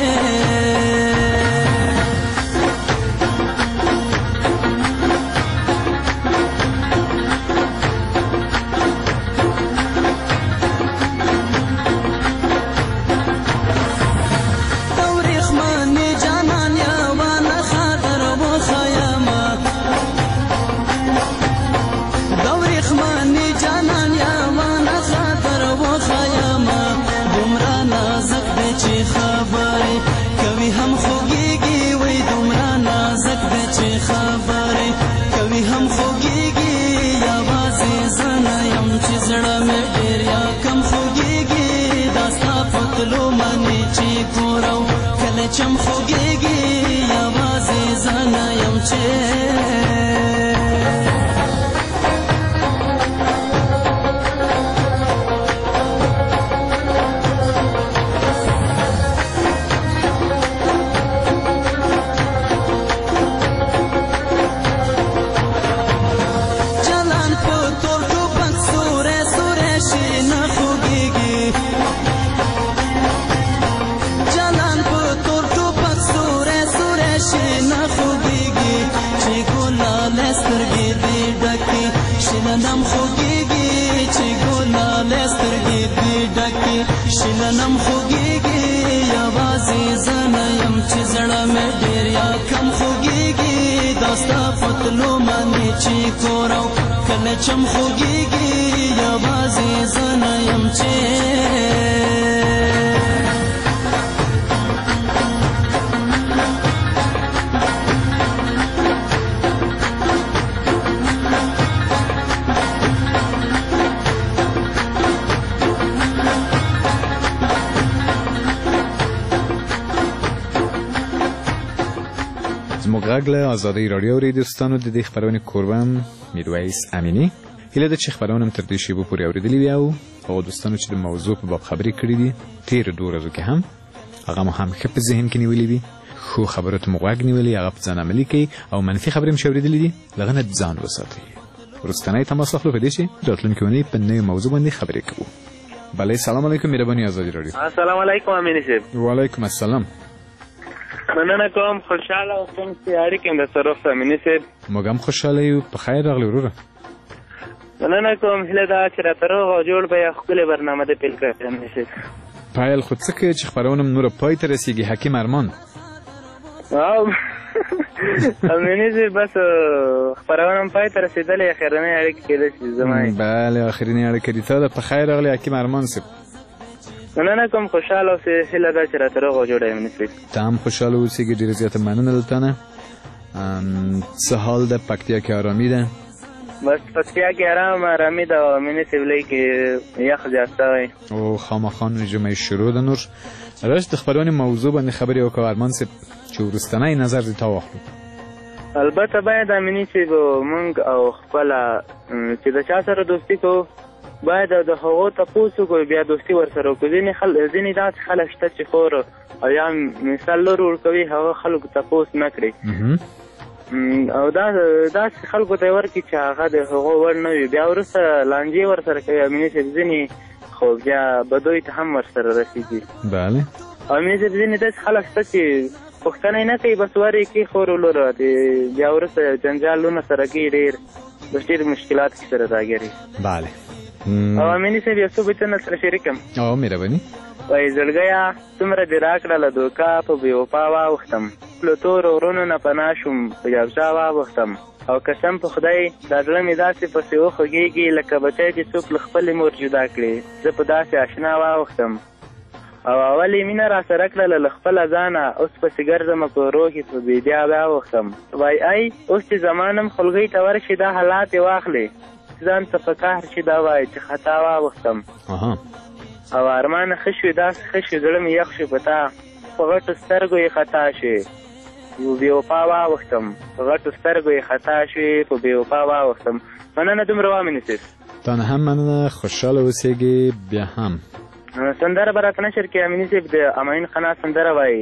چم خوږیږي یوازې زه نه یم چې شلنم خوږیږي چې ګلاله سترګې دې ډکې شلنم خوږیږي یوازې زه نه یم چې زړه مې ډېر یا کم خوږیږي دا ستا په تلو منې چې ګورم کله چم خوږیږي یوازې زه نه یم چې زموږ غږ له ازادۍ راډیو اوري دوستانو د دې خپرونې کوربه میرویس امینی هیله ده چې خپرونه هم تر دې شیبو پورې اورېدلې وي او هغو دوستانو چې د موضوع په باب خبرې کړي دي تېرو دوو ورځو کې هم هغه مو هم ښه په ذهن کې نیولې وي ښو خبرو ته مو غوږ نیولې هغه په ځان عملي کوي او منفي خبرې هم چې اورېدلې دي له هغه نه ځان وساتئ وروستنی تماس اخلو په دې چې راتلونکې اونۍ په نوې موضوع باندې خبرې کوو بله سلام علیکم مهرباني ازادي راډیو السلام علیکم امیني صاحب وعلیکم السلام مننه کوم خوشحاله اوسم چې اړیکې مې درسره وکړه امیني صاحب موږ هم خوشحاله یو په خیر راغلی وروره مننه کوم هیله ده چې راته روغ او جوړ به یې ښکلې برنامه دې پیل کړې امیني صاحب پیل خو څه کوي چې خپرونه م نوره پای ته رسېږي حکیم ارمان او امیني صاحب بس خپرونه م پای ته رسېدلې اخرنۍ اړیکې کېدای شي زما بله اخرنۍ اړیکه دې ته ده په خیر راغلی حکیم ارمان صاحب مننه کوم خوشحاله اوسې هیله ده چې راته روغ او جوړ امیني صاحب ته هم خوشحاله اوسېږي ډېره زیاته مننه له تا نه څه حال ده پکتیا کې ارامي ده بس پکتیا کې ارام ارامي ده او امیني صاحب لۍ کې یخ زیات شوی او خامخا نو جمعې شروع ده نور راشه د خپرونې موضوع باندې خبرې وکړو ارمان صاحب چې وروستنی نظر دې تا واخلو البته باید امیني صاحب موږ او خپله چې د چا سره دوستي کوو باید د هغو تپوس وکړو بیا دوستي ورسره وکړو ځینې داسې خلک شته چې خور او یا مثال لور ورکوي هغه خلکو تپوس نه کړي او دا داسې خلکو ته یې ورکړي چې هغه د هغو وړ نه وي بیا وروسته لانجې ورسره کوي امیني صاحب ځینې خو بیا بدوی ته هم ورسره رسېږي بله او امیني صاحب ځینې داسې خلک شته چې پوښتنه یې نه کوي بس ور یې کړي خور ولوره بیا وروسته جنجالونه سره کوي ډېر بس ډېر مشکلات کې سره راګري بله او امیني صاحب یو څو بیتونه سره شریکم او مهرباني وایي زړګیه څومره دې راکړله دوکه په بېوفا واوښتم له تورو غرونو نه پناه شوم په یابجا واوښتم او قسم په خدای دا زړه مې داسې پسې وخوږېږي لکه بچی چې څوک له خپلې مور جدا کړي زه په داسې اشنا واوښتم او اول یې مینه را سره کړله له خپله ځانه اوس پسې ګرځمه په روح کې په بېدیا واوښتم وایي ای اوس چې زمانم خلګۍ ته ورشي دا حالات یې واخلې ځان ته په قهر چې دا وایي چې خطا واوښتم او ارمانه ښه شوې داسې ښه شوې زړه مې یخ شو په تا په غټو سترګو یې خطا شوې یو بېوفا واوښتم په غټو سترګو یې خطا شوې په بېوفا واوښتم مننه دومره وامیني صاحب تا نه هم مننه خوشحاله اوسېږي بیا هم سندره به راته نشر کړي امیني صاحب د امین قنات سندره وایي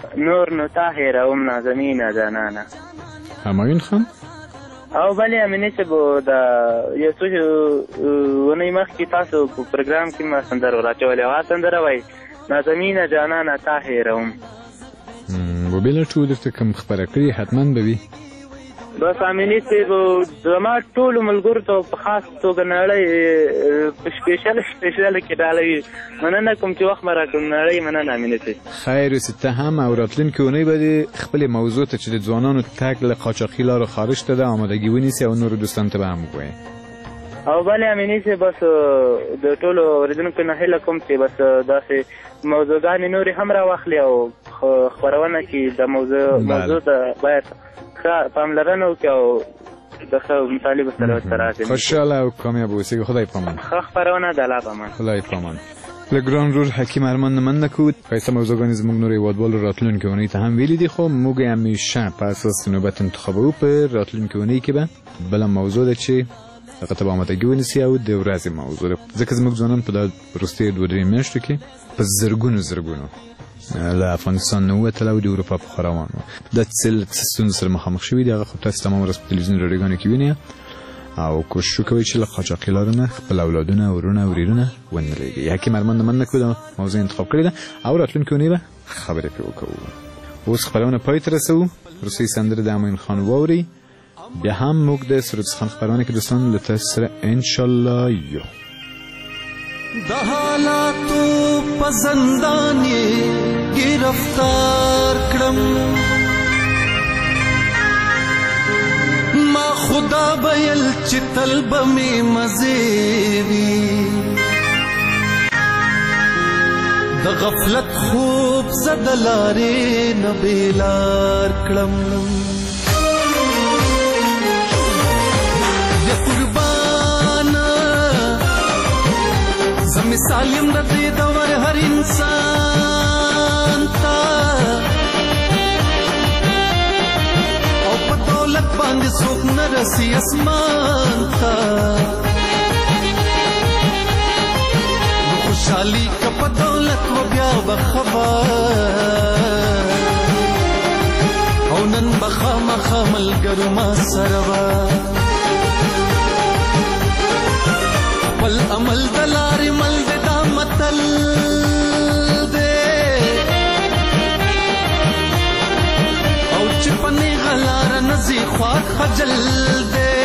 نور نو تا هیروم نازنینه جانانه. همایون خان او بلې امینې صاحب د یو څو اونۍ مخکې تاسو په پروګرام کې ما سندره راچولې هغه سندره وایي نازنینه جانانه تا هیروم. وبېله ټول درته کوم خبره کړي حتما به وي. بس امینې صاحب زما ټولو ملګرو ته په خاص توګه نړۍ په سپېشل سپېشل کې ډالوي مننه کوم چې وخت مې راکړ نړۍ مننه امینې صاحب. خیر اوسې ته هم او راتلونکې اونۍ به دې خپلې موضوع ته چې د ځوانانو تګ له قاچاقي لارو خارج ته ده آمادګي ونیسي او نورو دوستانو ته به هم ووایې. او بلې امینې صاحب بس د ټولو اورېدونکو نه هیله کوم چې بس داسې موضوعګانې نورې هم راواخلي او خپرونه کې د موضوع موضوع د باید ښه پاملرنه وکړي او د ښه مطالبو سره ورته راشي. خوشحاله او کامیاب اوسئ. خدای پامان. ښه خپرونه د الله پامان. خدای پامان. له ګران رور حکیم ارمان نه مننه کوو. ښایسته موضوعګانې زموږ نورو هېوادوالو راتلونکې اونۍ ته هم ویلي دي خو موږ یې همیشه په اساس نوبت انتخابوو. په راتلونکې اونۍ کې به بله موضوع ده چې هغه ته به آمادګي ونیسي او د ورځې موضوع ده ځکه زموږ ځوانان په دا وروستیو دوه درې میاشتو کې په زرګونو زرګونو له افغانستان نه ووتل او د اروپا په خوا روان وو. دا څه څه ستونزو سره مخامخ شوي دي هغه خو تاسو تمام ورځ په تلویزیون راډیوګانو کې وینئ او کوشش وکوئ چې له قاچاقي لارو نه خپل اولادونه ورونه ورېرونه ونه لېږئ. حکیم ارمان نه مننه کوو دا موضوع انتخاب کړې ده او راتلونکې اونۍ به خبرې پرې وکړو. اوس خپرونه پای ته رسوو. وروستۍ سندره د همایون خان واورئ بیا هم موږ د سرود خان خپرونه کې دوستان له تاسو سره انشاءالله یو. د حالاتو په زندان یې گرفتار کړم ما خدا بیل چې تل به مې مزې وي د غفلت خوب زده لارې نه بېلار کړم مثال یم د دې دور هر انسان ته او په دولت باندې څوک نه رسي اسمان ته خوشحالي که په دولت و بیا به خبر او نن به خامخا ملګرو ما سره به خپل عمل د لارې مل د دا متل دی او چې په نیغه لاره نه ځي خواږ خجل دی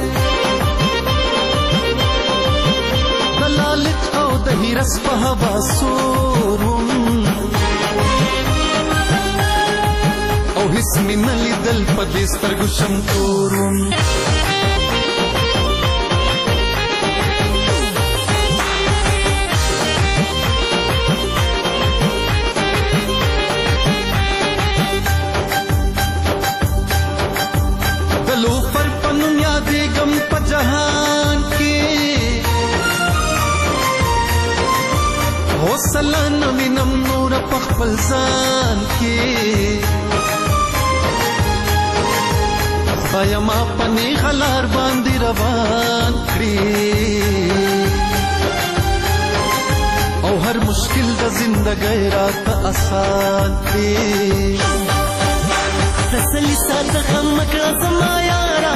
د لالچ او د هیرس په هوا سور وم او هېڅ مې نه لیدل په دې سترګو شمتور وم جهان کې حوصله نه وینم نور په خپل ځان کې خدایه ما په نیغه لار باندې روان کړي او هر مشکل د زندګۍ راته اسان کړي تسلي ساته غم مه کړه زما یاره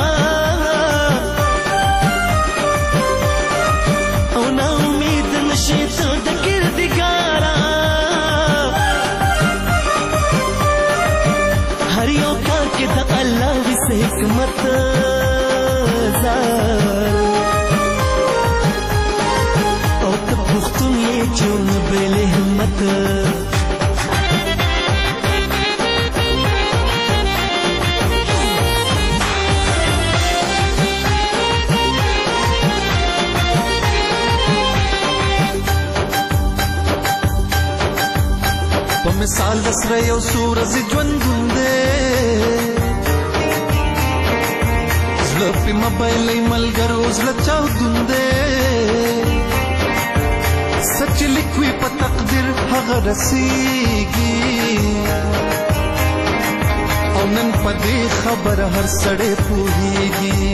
شیطو د کردګارا هر یو کار کې د الله د حکمت زار او ته پښتون یې چون بل همت مثال د سره یو سورز ژوندون دی زړه پې مبایلۍ ملګرو زړه چاودون دی څه چې لیکوي په تقدیر هغه رسیږي او نن په دې خبره هر سړی پوهیږي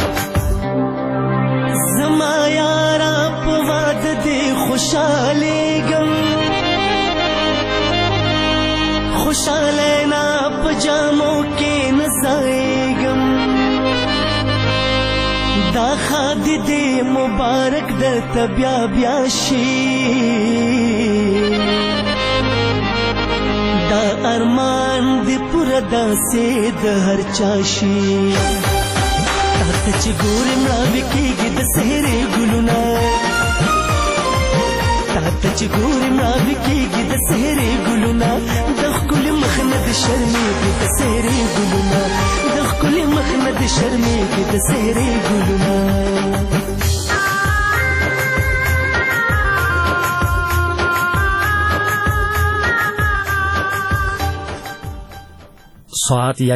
زما یاره په واده دې خوشحالېږم خوشاله نا پجامو کې نزایګم دا خادي دې مبارک د تبیا بیا شي دا ارمان دې پورا داسې د هر چا شي تاته چې ګورم راوکېږي د سهرې ګلونه تاته چې ګورم راوکېږي د سهرې ګلونه د ښکلي مخ نه د شرمېږي د سهرې ګلونه د ښکلي مخ نه د شرمېږي د سهرې ګلونه ساعت